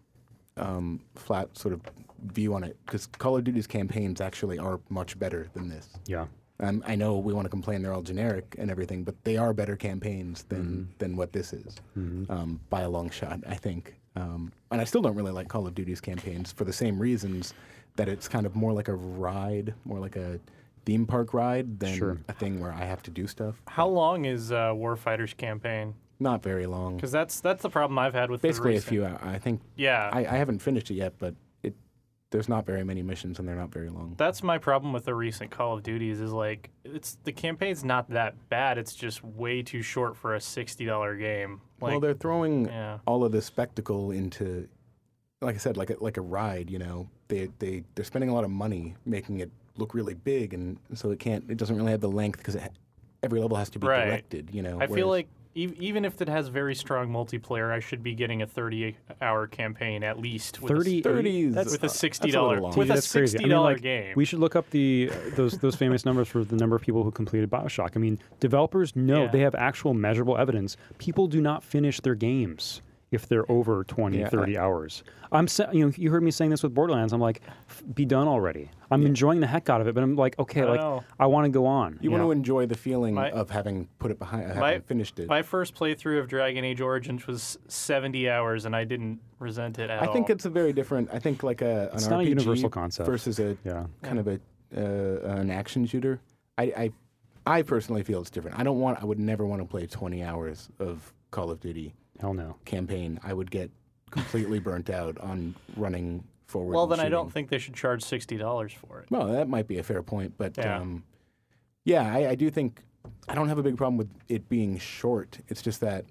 um, flat sort of view on it, because Call of Duty's campaigns actually are much better than this. Yeah. Um, I know we want to complain they're all generic and everything, but they are better campaigns than than what this is, um, by a long shot, I think. Um, and I still don't really like Call of Duty's campaigns for the same reasons, that it's kind of more like a ride, more like a theme park ride than Sure. a thing where I have to do stuff. How long is uh, Warfighter's campaign? Not very long. Because that's that's the problem I've had with the Basically a recent- few hours. I think Yeah, I, I haven't finished it yet, but it there's not very many missions and they're not very long. that's my problem with the recent Call of Duties. Is like it's the campaign's not that bad. It's just way too short for a sixty dollar game. Like, well, they're throwing yeah. all of this spectacle into, like I said, like a, like a ride. You know, they they they're spending a lot of money making it look really big, and so it can't. It doesn't really have the length because every level has to be Right. directed. You know, I feel whereas- like ev- even if it has very strong multiplayer, I should be getting a thirty hour campaign at least. With thirty. a, thirty is with a uh, sixty that's a little dollar long. with a that's crazy. I sixty mean, dollar like, game. We should look up the uh, those those famous numbers for the number of people who completed BioShock. I mean, developers know Yeah. they have actual measurable evidence. People do not finish their games if they're over twenty, Yeah, thirty hours. I'm sa- you know, you heard me saying this with Borderlands. I'm like, "F- be done already. I'm enjoying the heck out of it, but I'm like, okay, I like know. I want to go on. you want know? to enjoy the feeling My- of having put it behind, having my- finished it. My first playthrough of Dragon Age Origins was seventy hours, and I didn't resent it at I all. think it's a very different. I think like a an It's R not a P G universal concept. versus a Yeah. kind of a uh, an action shooter. I, I I personally feel it's different. I don't want. I would never want to play twenty hours of Call of Duty Hell no. campaign. I would get completely burnt out on running forward. well, and then I don't shooting. think they should charge sixty dollars for it. Well, that might be a fair point, but Yeah. um, yeah, I, I do think I don't have a big problem with it being short. It's just that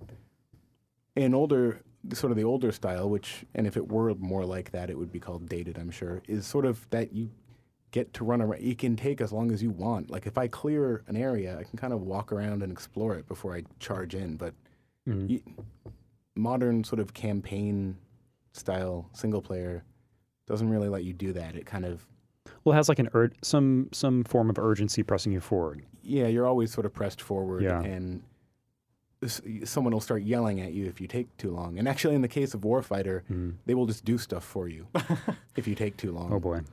in older, sort of the older style, which, and if it were more like that, it would be called dated, I'm sure, is sort of that you get to run around. You can take as long as you want. Like if I clear an area, I can kind of walk around and explore it before I charge in. But Mhm. you, modern sort of campaign style single player doesn't really let you do that. It kind of Well, it has like an ur- some some form of urgency pressing you forward. yeah, you're always sort of pressed forward, Yeah. and s- someone will start yelling at you if you take too long. And actually, in the case of Warfighter, Mhm. they will just do stuff for you if you take too long. Oh boy.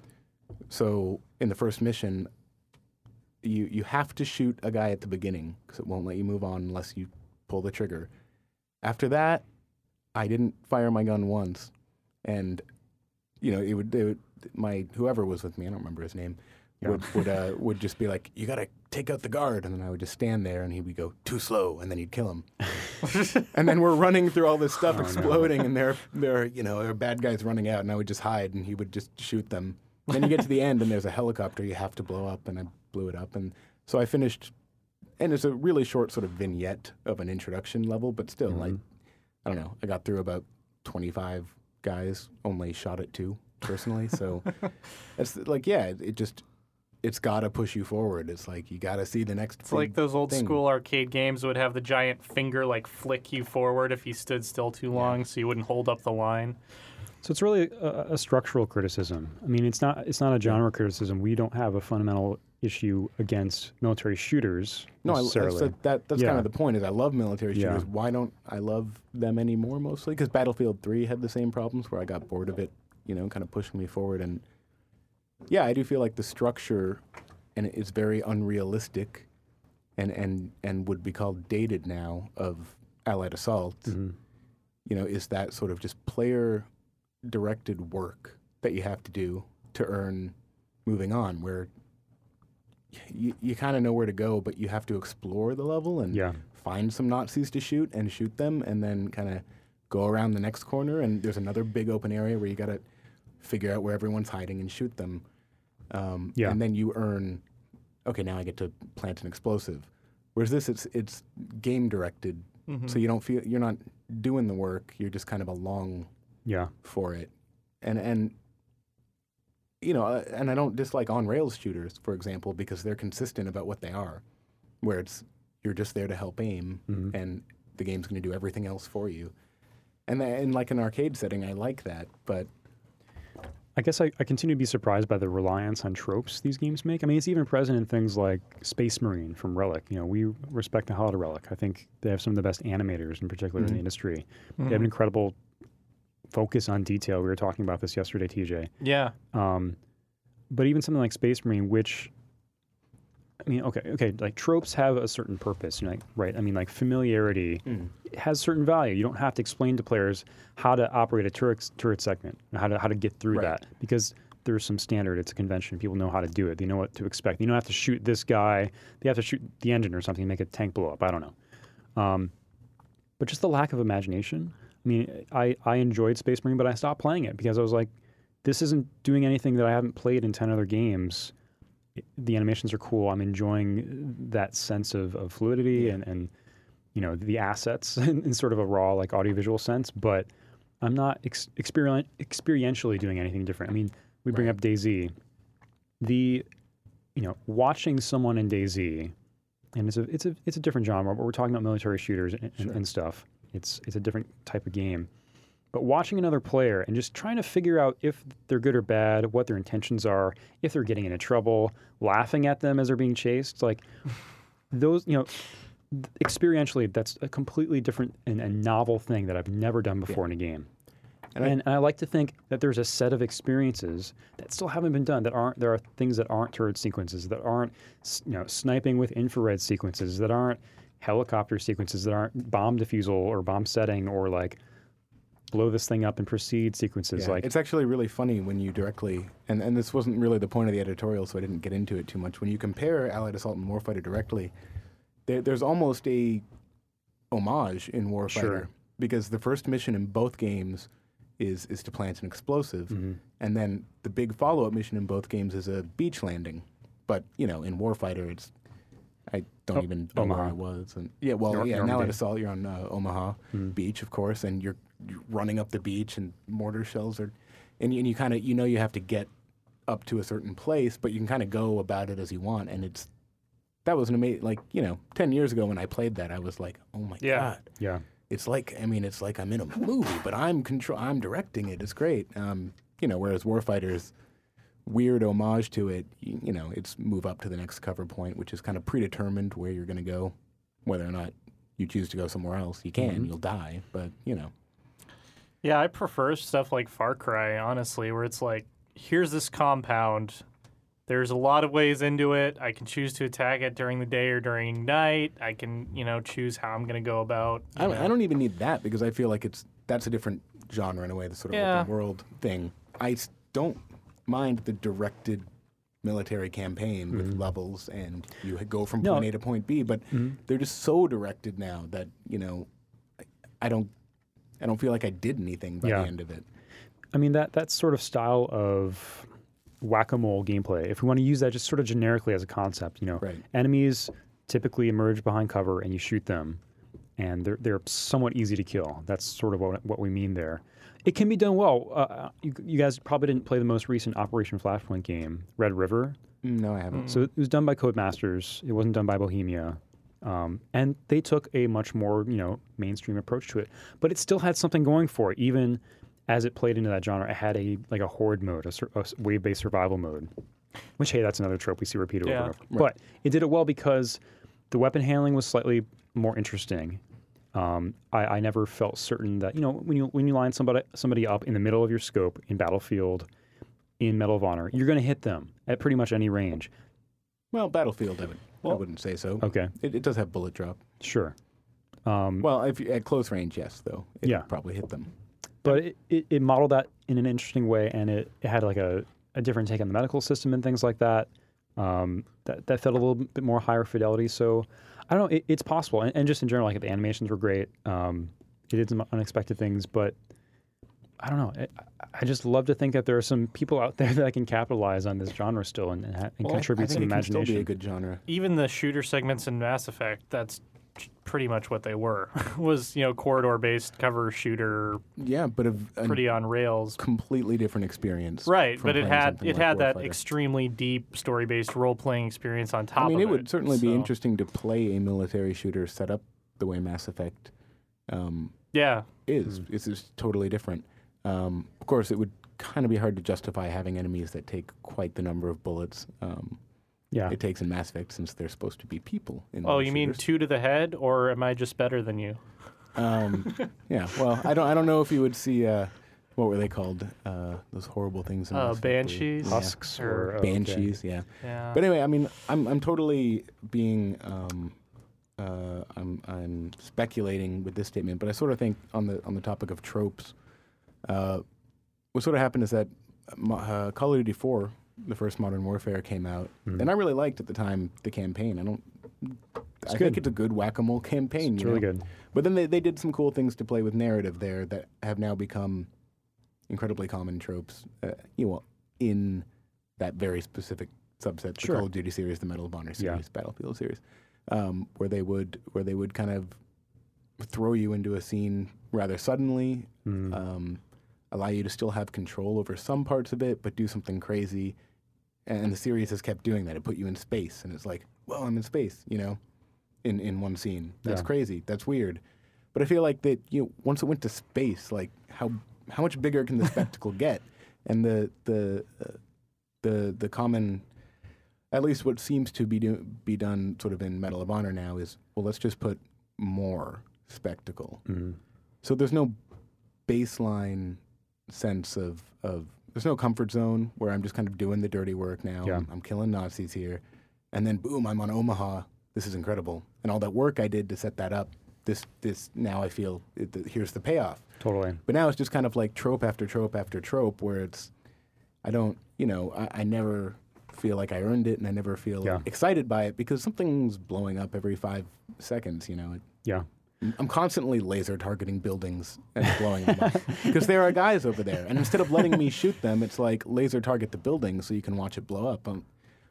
So in the first mission, you you have to shoot a guy at the beginning because it won't let you move on unless you pull the trigger. After that, I didn't fire my gun once, and you know it would, it would my whoever was with me, I don't remember his name, Yeah. would would uh, would just be like, "You gotta take out the guard," and then I would just stand there, and he would go, "Too slow," and then he'd kill him. And then we're running through all this stuff, Oh, no. exploding, and there there you know there are bad guys running out, and I would just hide, and he would just shoot them. Then you get to the end, and there's a helicopter you have to blow up, and I blew it up, and so I finished. And it's a really short sort of vignette of an introduction level, but still, Mm-hmm. like, I don't know, I got through about twenty-five guys, only shot at two personally. So it's like, yeah, it, it just, it's got to push you forward. It's like, you got to see the next It's like those old thing. school arcade games would have the giant finger like flick you forward if you stood still too long, so you wouldn't hold up the line. So it's really a, a structural criticism. I mean, it's not it's not a genre criticism. We don't have a fundamental issue against military shooters No, I, necessarily. that's, that, that's Yeah. kind of the point. Is I love military Yeah. shooters. Why don't I love them anymore? Mostly because Battlefield three had the same problems where I got bored of it. You know, kind of pushing me forward. And yeah, I do feel like the structure, and it's very unrealistic, and and and would be called dated now, of Allied Assault. Mhm. You know, is that sort of just player directed work that you have to do to earn moving on, where you, you kind of know where to go, but you have to explore the level and Yeah. find some Nazis to shoot and shoot them, and then kind of go around the next corner, and there's another big open area where you got to figure out where everyone's hiding and shoot them. Um, Yeah. And then you earn, okay, now I get to plant an explosive. Whereas this, it's it's game directed, so you don't feel, you're not doing the work, you're just kind of along Yeah. for it. And, and you know, uh, and I don't dislike on-rails shooters, for example, because they're consistent about what they are, where it's, you're just there to help aim, Mhm. and the game's going to do everything else for you. And that, in like an arcade setting, I like that, but I guess I, I continue to be surprised by the reliance on tropes these games make. I mean, it's even present in things like Space Marine from Relic. You know, we respect the hell out of Relic. I think they have some of the best animators, in particular, in the industry. They have an incredible focus on detail. We were talking about this yesterday, T J. Yeah. Um, but even something like Space Marine, which, I mean, okay, okay, like tropes have a certain purpose, you know, like, right? I mean, like familiarity has certain value. You don't have to explain to players how to operate a turret turret segment, how to how to get through Right. that, because there's some standard. It's a convention. People know how to do it. They know what to expect. You don't have to shoot this guy. They have to shoot the engine or something, make a tank blow up. I don't know. Um, but just the lack of imagination. I mean, I, I enjoyed Space Marine, but I stopped playing it because I was like, this isn't doing anything that I haven't played in ten other games. It- the animations are cool. I'm enjoying that sense of, of fluidity and, and, you know, the assets in, in sort of a raw, like audiovisual sense, but I'm not ex- experien- experientially doing anything different. I mean, we bring up DayZ. The, you know, watching someone in DayZ, and it's a it's a it's a different genre, but we're talking about military shooters and, and, and stuff. It's it's a different type of game. But watching another player and just trying to figure out if they're good or bad, what their intentions are, if they're getting into trouble, laughing at them as they're being chased, like those, you know, experientially, that's a completely different and, and novel thing that I've never done before in a game. And And, I- and I like to think that there's a set of experiences that still haven't been done. That aren't there are things that aren't turret sequences, that aren't s- you know sniping with infrared sequences, that aren't helicopter sequences, that aren't bomb defusal or bomb setting or like blow this thing up and proceed sequences. Yeah, Like it's actually really funny when you directly, and, and this wasn't really the point of the editorial, so I didn't get into it too much. When you compare Allied Assault and Warfighter directly, there, there's almost a homage in Warfighter, Sure. because the first mission in both games is is to plant an explosive, Mm-hmm. and then the big follow-up mission in both games is a beach landing. But you know, in Warfighter, it's I don't Oh, even know where Omaha. I was. And yeah, well, Nor- yeah, in Normandy. Allied Assault, you're on uh, Omaha Mm. Beach, of course, and you're, you're running up the beach, and mortar shells are, and, you- and you kind of you know you have to get up to a certain place, but you can kind of go about it as you want, and it's that was an amazing. Like you know, ten years ago when I played that, I was like, oh my Yeah. god, yeah, it's like I mean, it's like I'm in a movie, but I'm control, I'm directing it. It's great. Um, you know, whereas Warfighter's weird homage to it, you, you know, it's move up to the next cover point, which is kind of predetermined where you're going to go, whether or not you choose to go somewhere else. You can, you'll die, but you know. Yeah, I prefer stuff like Far Cry, honestly, where it's like, here's this compound. There's a lot of ways into it. I can choose to attack it during the day or during night. I can, you know, choose how I'm going to go about. I don't, I don't even need that because I feel like it's that's a different genre in a way, the sort of Yeah. open world thing. I s- don't mind the directed military campaign with Mhm. levels, and you go from No. point A to point B. But Mhm. they're just so directed now that you know, I, I don't, I don't feel like I did anything by Yeah. the end of it. I mean, that that sort of style of whack-a-mole gameplay, if we want to use that just sort of generically as a concept, you know, Right. enemies typically emerge behind cover and you shoot them, and they're they're somewhat easy to kill. That's sort of what, what we mean there. It can be done well. Uh, you, you guys probably didn't play the most recent Operation Flashpoint game, Red River. Mm, No, I haven't. So it was done by Codemasters. It wasn't done by Bohemia. Um, and they took a much more, you know, mainstream approach to it. But it still had something going for it, even as it played into that genre. It had a like a horde mode, a, sur- a wave-based survival mode, which, hey, that's another trope we see repeated Yeah. over and over. But it did it well because the weapon handling was slightly more interesting. Um, I, I never felt certain that, you know, when you when you line somebody somebody up in the middle of your scope in Battlefield, in Medal of Honor, you're going to hit them at pretty much any range. Well, Battlefield, I, would, I Well- wouldn't say so. Okay, It, it does have bullet drop. sure. Um, Well, if you, at close range, yes, though. It Yeah. would probably hit them. but it, it, it modeled that in an interesting way, and it, it had like a, a different take on the medical system and things like that. Um, that that felt a little bit more higher fidelity. So I don't know. It, it's possible, and, and just in general, like the animations were great. Um, it did some unexpected things, but I don't know. I, I just love to think that there are some people out there that can capitalize on this genre still and, and, ha- and Well, I- contribute I think some it can still imagination. be a good genre. Even the shooter segments in Mass Effect, that's pretty much what they were. Was, you know, corridor-based cover shooter, Yeah, but a, a pretty on rails. completely different experience. Right, from but it playing had something it like had that Warfighter. extremely deep story-based role-playing experience on top I mean, of it would certainly be so- interesting to play a military shooter set up the way Mass Effect um, Yeah, is. Hmm. It's just totally different. Um, of course, it would kind of be hard to justify having enemies that take quite the number of bullets um, Yeah. it takes in Mass Effect, since they're supposed to be people. In Oh, those you mean shooters. two to the head, or am I just better than you? Um, yeah. Well, I don't. I don't know if you would see. Uh, what were they called? Uh, those horrible things. In Uh, Mass Effect where you- banshees? Yeah. Husks Or or oh, okay. Banshees. Yeah. Yeah. But anyway, I mean, I'm I'm totally being um, uh, I'm I'm speculating with this statement, but I sort of think on the on the topic of tropes, uh, what sort of happened is that mo- uh, Call of Duty four, the first Modern Warfare, came out, Mhm. and I really liked at the time the campaign. I don't. It's I good. think it's a good whack-a-mole campaign. It's you really know? good. But then they, they did some cool things to play with narrative there that have now become incredibly common tropes, uh, you know, in that very specific subset, the Sure. Call of Duty series, the Medal of Honor Yeah. series, Battlefield series, um, where they would where they would kind of throw you into a scene rather suddenly, Mm. um, allow you to still have control over some parts of it, but do something crazy. And the series has kept doing that. It put you in space, and it's like, well, I'm in space, you know, in, in one scene. That's Yeah. crazy. That's weird. But I feel like that, you know, once it went to space, like how how much bigger can the spectacle get? And the the uh, the the common, at least what seems to be do, be done sort of in Medal of Honor now is, well, let's just put more spectacle. Mm. So there's no baseline sense of, of there's no comfort zone where I'm just kind of doing the dirty work now. Yeah. I'm, I'm killing Nazis here. And then boom, I'm on Omaha. This is incredible. And all that work I did to set that up, this this now I feel it, the, here's the payoff. Totally. But now it's just kind of like trope after trope after trope where it's I don't, you know, I, I never feel like I earned it, and I never feel Yeah. excited by it because something's blowing up every five seconds, you know. It, Yeah. I'm constantly laser targeting buildings and blowing them up because there are guys over there. And instead of letting me shoot them, it's like laser target the building so you can watch it blow up. Um,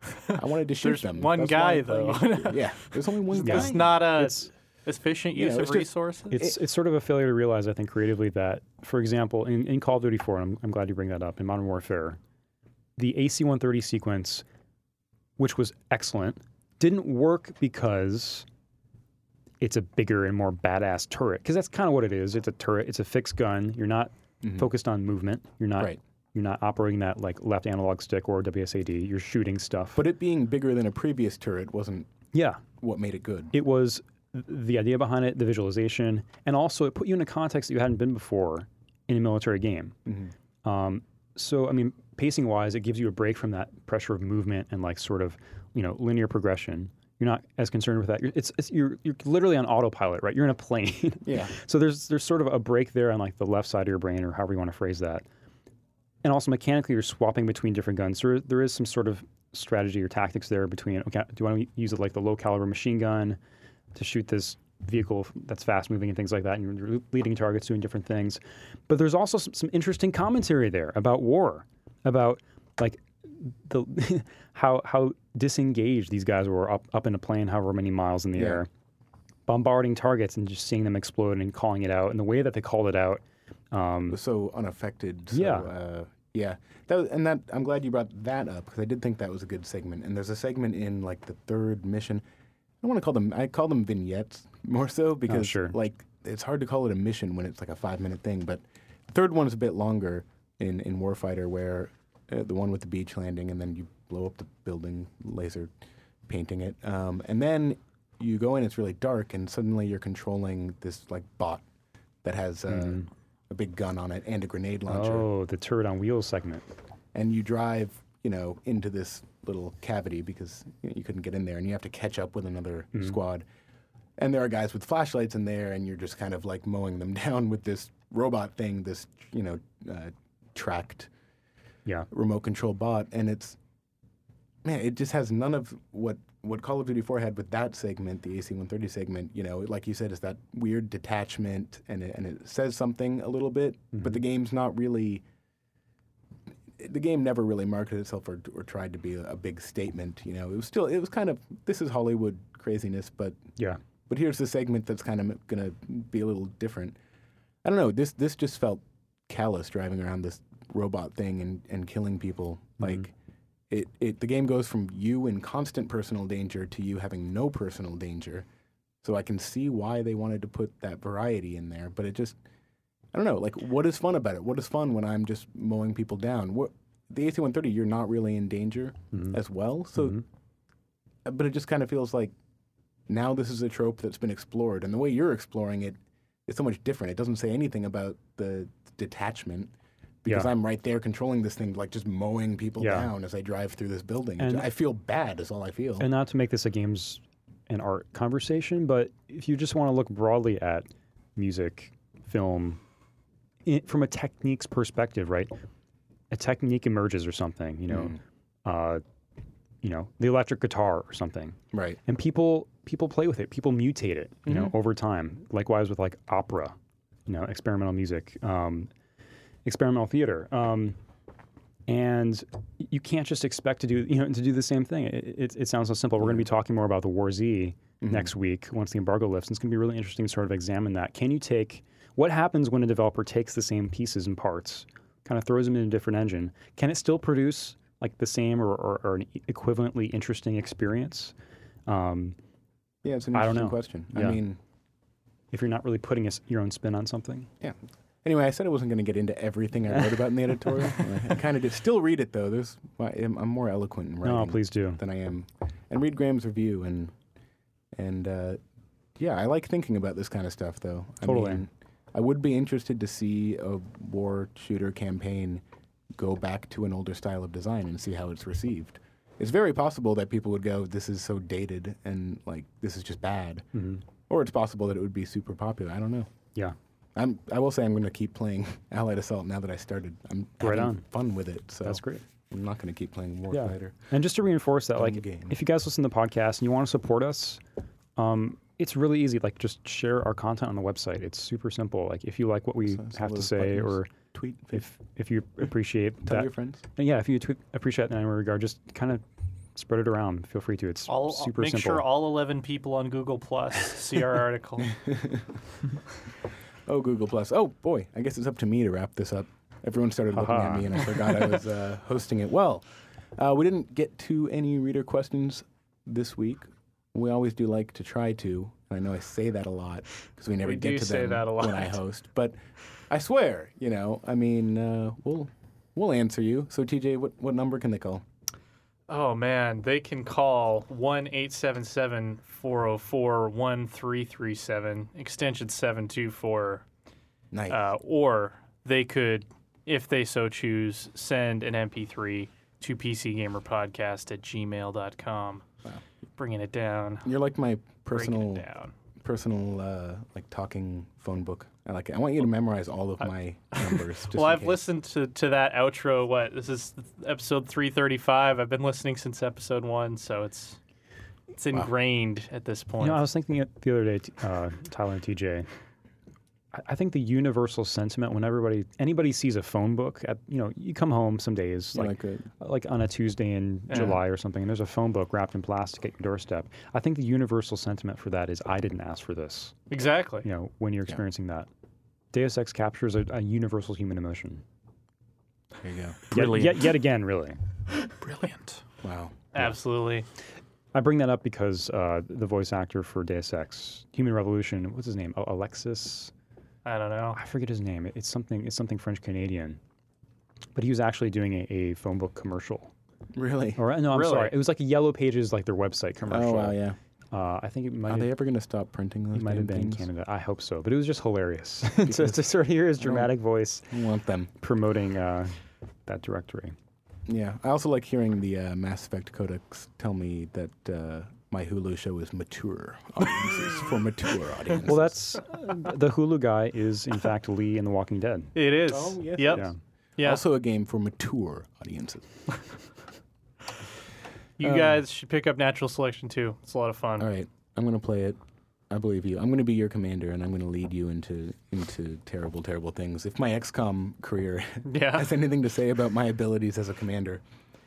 I wanted to shoot There's them. one That's why guy, I'm playing though. it. Yeah, there's only one Yeah. guy. It's not a It's efficient you use know, of it's just- resources. it's it's sort of a failure to realize, I think, creatively that, for example, in, in Call of Duty four, and I'm, I'm glad you bring that up, in Modern Warfare, the A C one thirty sequence, which was excellent, didn't work because it's a bigger and more badass turret. Because that's kind of what it is. It's a turret. It's a fixed gun. You're not Mhm. focused on movement. You're not Right. you're not operating that like left analog stick or W S A D. You're shooting stuff. But it being bigger than a previous turret wasn't yeah, what made it good. it was th- the idea behind it, the visualization, and also it put you in a context that you hadn't been before in a military game. Mhm. Um, so, I mean, pacing wise, it gives you a break from that pressure of movement and like sort of, you know, linear progression. You're not as concerned with that. You're, it's, it's you're you're literally on autopilot, right? You're in a plane. Yeah. So there's there's sort of a break there on like the left side of your brain, or however you want to phrase that. And also mechanically, you're swapping between different guns. There there is some sort of strategy or tactics there between, okay, do I want to use it like the low caliber machine gun to shoot this vehicle that's fast moving and things like that, and you're leading targets doing different things. But there's also some, some interesting commentary there about war, about like the how how disengaged these guys were up, up in a plane however many miles in the Yeah. air, bombarding targets and just seeing them explode and calling it out, and the way that they called it out. Um, It was so unaffected. So, Yeah. uh, yeah. That was, and that I'm glad you brought that up because I did think that was a good segment. And there's a segment in like the third mission. I don't want to call them. I call them vignettes more so because sure. like it's hard to call it a mission when it's like a five minute thing. But the third one is a bit longer in in Warfighter, where uh, the one with the beach landing and then you blow up the building, laser painting it, um, and then you go in. It's really dark, and suddenly you're controlling this like bot that has uh, Mhm. a big gun on it and a grenade launcher, oh, the turret on wheels segment. and you drive, you know, into this little cavity because you, know, you couldn't get in there, and you have to catch up with another squad. And there are guys with flashlights in there, and you're just kind of like mowing them down with this robot thing, this you know, uh, tracked Yeah. remote control bot, and it's man, it just has none of what what Call of Duty four had with that segment, the A C one thirty segment. You know, like you said, is that weird detachment, and it, and it says something a little bit, but the game's not really. The game never really marketed itself or, or tried to be a, a big statement. You know, it was still it was kind of this is Hollywood craziness, but Yeah. but here's the segment that's kind of going to be a little different. I don't know. This this just felt callous driving around this robot thing and, and killing people. Like it, it the game goes from you in constant personal danger to you having no personal danger. So I can see why they wanted to put that variety in there, but it just I don't know. Like what is fun about it? What is fun when I'm just mowing people down? What the A C one thirty, you're not really in danger as well. So but it just kind of feels like now this is a trope that's been explored, and the way you're exploring it is so much different. It doesn't say anything about the detachment because Yeah. I'm right there controlling this thing, like just mowing people Yeah. down as I drive through this building. And- I feel bad is all I feel. And not to make this a games and art conversation, but if you just want to look broadly at music, film, i from a techniques perspective, right? A technique emerges or something, you know, uh, you know, the electric guitar or something, Right. and people people play with it, people mutate it, you know, over time. Likewise with like opera, you know, experimental music, um, experimental theater. Um, And you can't just expect to do, you know, to do the same thing. It, it, it sounds so simple. We're going to be talking more about the War Z next week once the embargo lifts. And it's going to be really interesting to sort of examine that. Can you take what happens when a developer takes the same pieces and parts, kind of throws them in a different engine? Can it still produce like the same or, or, or an equivalently interesting experience? Um, Yeah, it's an I don't interesting know. question. Yeah. I mean, if you're not really putting a s your own spin on something. yeah. Anyway, I said I wasn't going to get into everything I wrote about in the editorial. I kind of did. Still read it though. There's, I'm, I'm more eloquent in writing. No, please do. Than I am, and read Graham's review and and uh, yeah, I like thinking about this kind of stuff though. I Totally. mean, I would be interested to see a war shooter campaign go back to an older style of design and see how it's received. It's very possible that people would go, "This is so dated," and like, "This is just bad," Mhm. or it's possible that it would be super popular. I don't know. Yeah. I'm, I will say I'm going to keep playing Allied Assault now that I started. I'm Right having on. fun with it. So That's great. I'm not going to keep playing Yeah. Warfighter. And just to reinforce that, Dumb like, game. if you guys listen to the podcast and you want to support us, um, it's really easy. Like, just share our content on the website. It's super simple. Like, if you like what we So- some have of to those say, buttons. or Tweet, if if you appreciate tell that, your friends. and yeah, if you tweet, appreciate that in any regard, just kind of spread it around. Feel free to. It's All, super make simple. sure all eleven people on Google Plus see our article. Oh, Google Plus. Oh boy, I guess it's up to me to wrap this up. Everyone started looking Haha. at me, and I forgot I was uh, hosting it. Well, uh, we didn't get to any reader questions this week. We always do like to try to, and I know I say that a lot because we never We get do to say them that a when I lot. host. But I swear, you know, I mean, uh, we'll we'll answer you. So T J, what what number can they call? Oh man, they can call one eight seven seven, four oh four, one three three seven, extension seven two four. Nice. Uh, or they could, if they so choose, send an M P three to pcgamerpodcast at gmail dot com. Wow. Bringing it down. You're like my Breaking personal it down. personal uh, like talking phone book. I like it. I want you to memorize all of my numbers. Just Well, in I've case. listened to, to that outro. What this is episode three thirty-five. I've been listening since episode one, so it's it's ingrained at this point. You know, I was thinking it the other day, t- uh, Tyler and T J. I- I think the universal sentiment when everybody, anybody sees a phone book, at you know, you come home some days, Yeah, like like a- like on a Tuesday in Yeah. July or something, and there's a phone book wrapped in plastic at your doorstep. I think the universal sentiment for that is, I didn't ask for this. exactly. You know, when you're experiencing that, Deus Ex captures a, a universal human emotion. There you go. Yet, Brilliant. yet, yet again, really. Brilliant. Wow. Absolutely. I bring that up because uh, the voice actor for Deus Ex Human Revolution, what's his name? A- Alexis. I don't know. I forget his name. It- It's something. It's something French Canadian. But he was actually doing a, a phone book commercial. Really? Or no, I'm Really? sorry. It was like a Yellow Pages, like their website commercial. Oh wow, yeah. Uh, I think it might. Are have, they ever going to stop printing those? He might have damn been in things? Canada. I hope so. But it was just hilarious to, Because to sort of hear his I don't- dramatic voice I want them. promoting uh, that directory. Yeah. I also like hearing the uh, Mass Effect codex tell me that uh, my Hulu show is mature audiences for mature audiences. Well, that's uh, the Hulu guy is in fact Lee in The Walking Dead. It is. Oh, yes, Yep. Yeah. Yeah. also a game for mature audiences. you uh, guys should pick up Natural Selection too. It's a lot of fun. All right, I'm going to play it. I believe you. I'm going to be your commander, and I'm going to lead you into into terrible, terrible things. If my X COM career Yeah. has anything to say about my abilities as a commander.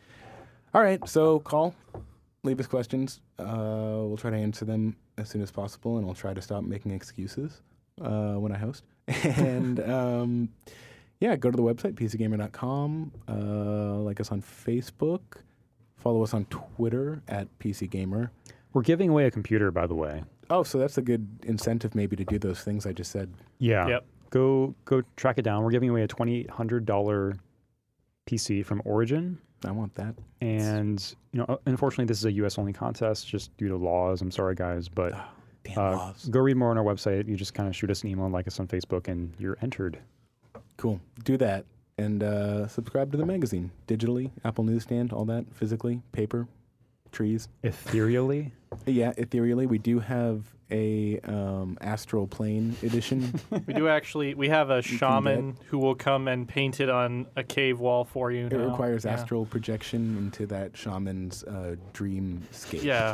All right, so call, leave us questions. Uh, we'll try to answer them as soon as possible, and I'll try to stop making excuses uh, when I host. And um, yeah, go to the website, p c gamer dot com. Uh, like us on Facebook. Follow us on Twitter at P C Gamer. We're giving away a computer, by the way. Oh, so that's a good incentive maybe to do those things I just said. Yeah. Yep. Go go track it down. We're giving away a twenty-eight hundred dollars P C from Origin. I want that. And, you know, unfortunately, this is a U S only contest just due to laws. I'm sorry, guys. But Damn uh, laws. go read more on our website. You just kind of shoot us an email and like us on Facebook, and you're entered. Cool. Do that. And uh, subscribe to the magazine. Digitally, Apple Newsstand, all that. Physically, paper, trees. Ethereally. Yeah, ethereally. We do have a um, astral plane edition. We do actually. We have a can shaman who will come and paint it on a cave wall for you. It now. requires Yeah. astral projection into that shaman's uh, dreamscape. Yeah,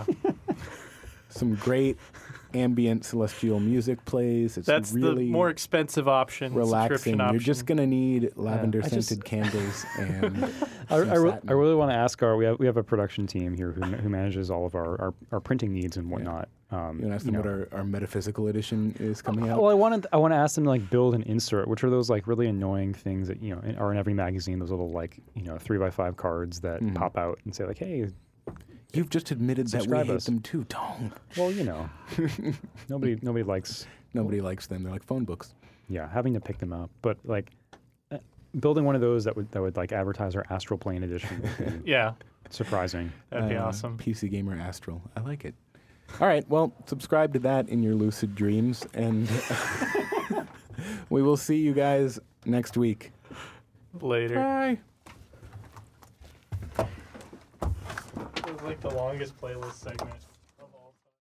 Some great ambient celestial music plays. It's that's really the more expensive option. relaxing. subscription You're option. just going to need lavender I just- scented candles and I, some I, re- satin. I really want to ask our we have we have a production team here who, who manages all of our, our, our printing needs and whatnot. Um, You want to ask them know. what our, our metaphysical edition is coming out? Well, I wanted I want to ask them to like build an insert, which are those like really annoying things that you know in- are in every magazine. Those little like you know three by five cards that Mhm. pop out and say like, hey, You've just admitted that we Subscribe hate us. them too. Don't. well, you know, nobody nobody likes Nobody likes them. They're like phone books. yeah having to pick them up, but like uh, building one of those that would that would like advertise our Astral Plane edition would be Yeah, surprising. that'd be Uh, awesome. P C Gamer Astral. I like it. All right. Well, subscribe to that in your lucid dreams, and we will see you guys next week. Later. Bye. It was like the longest playlist segment.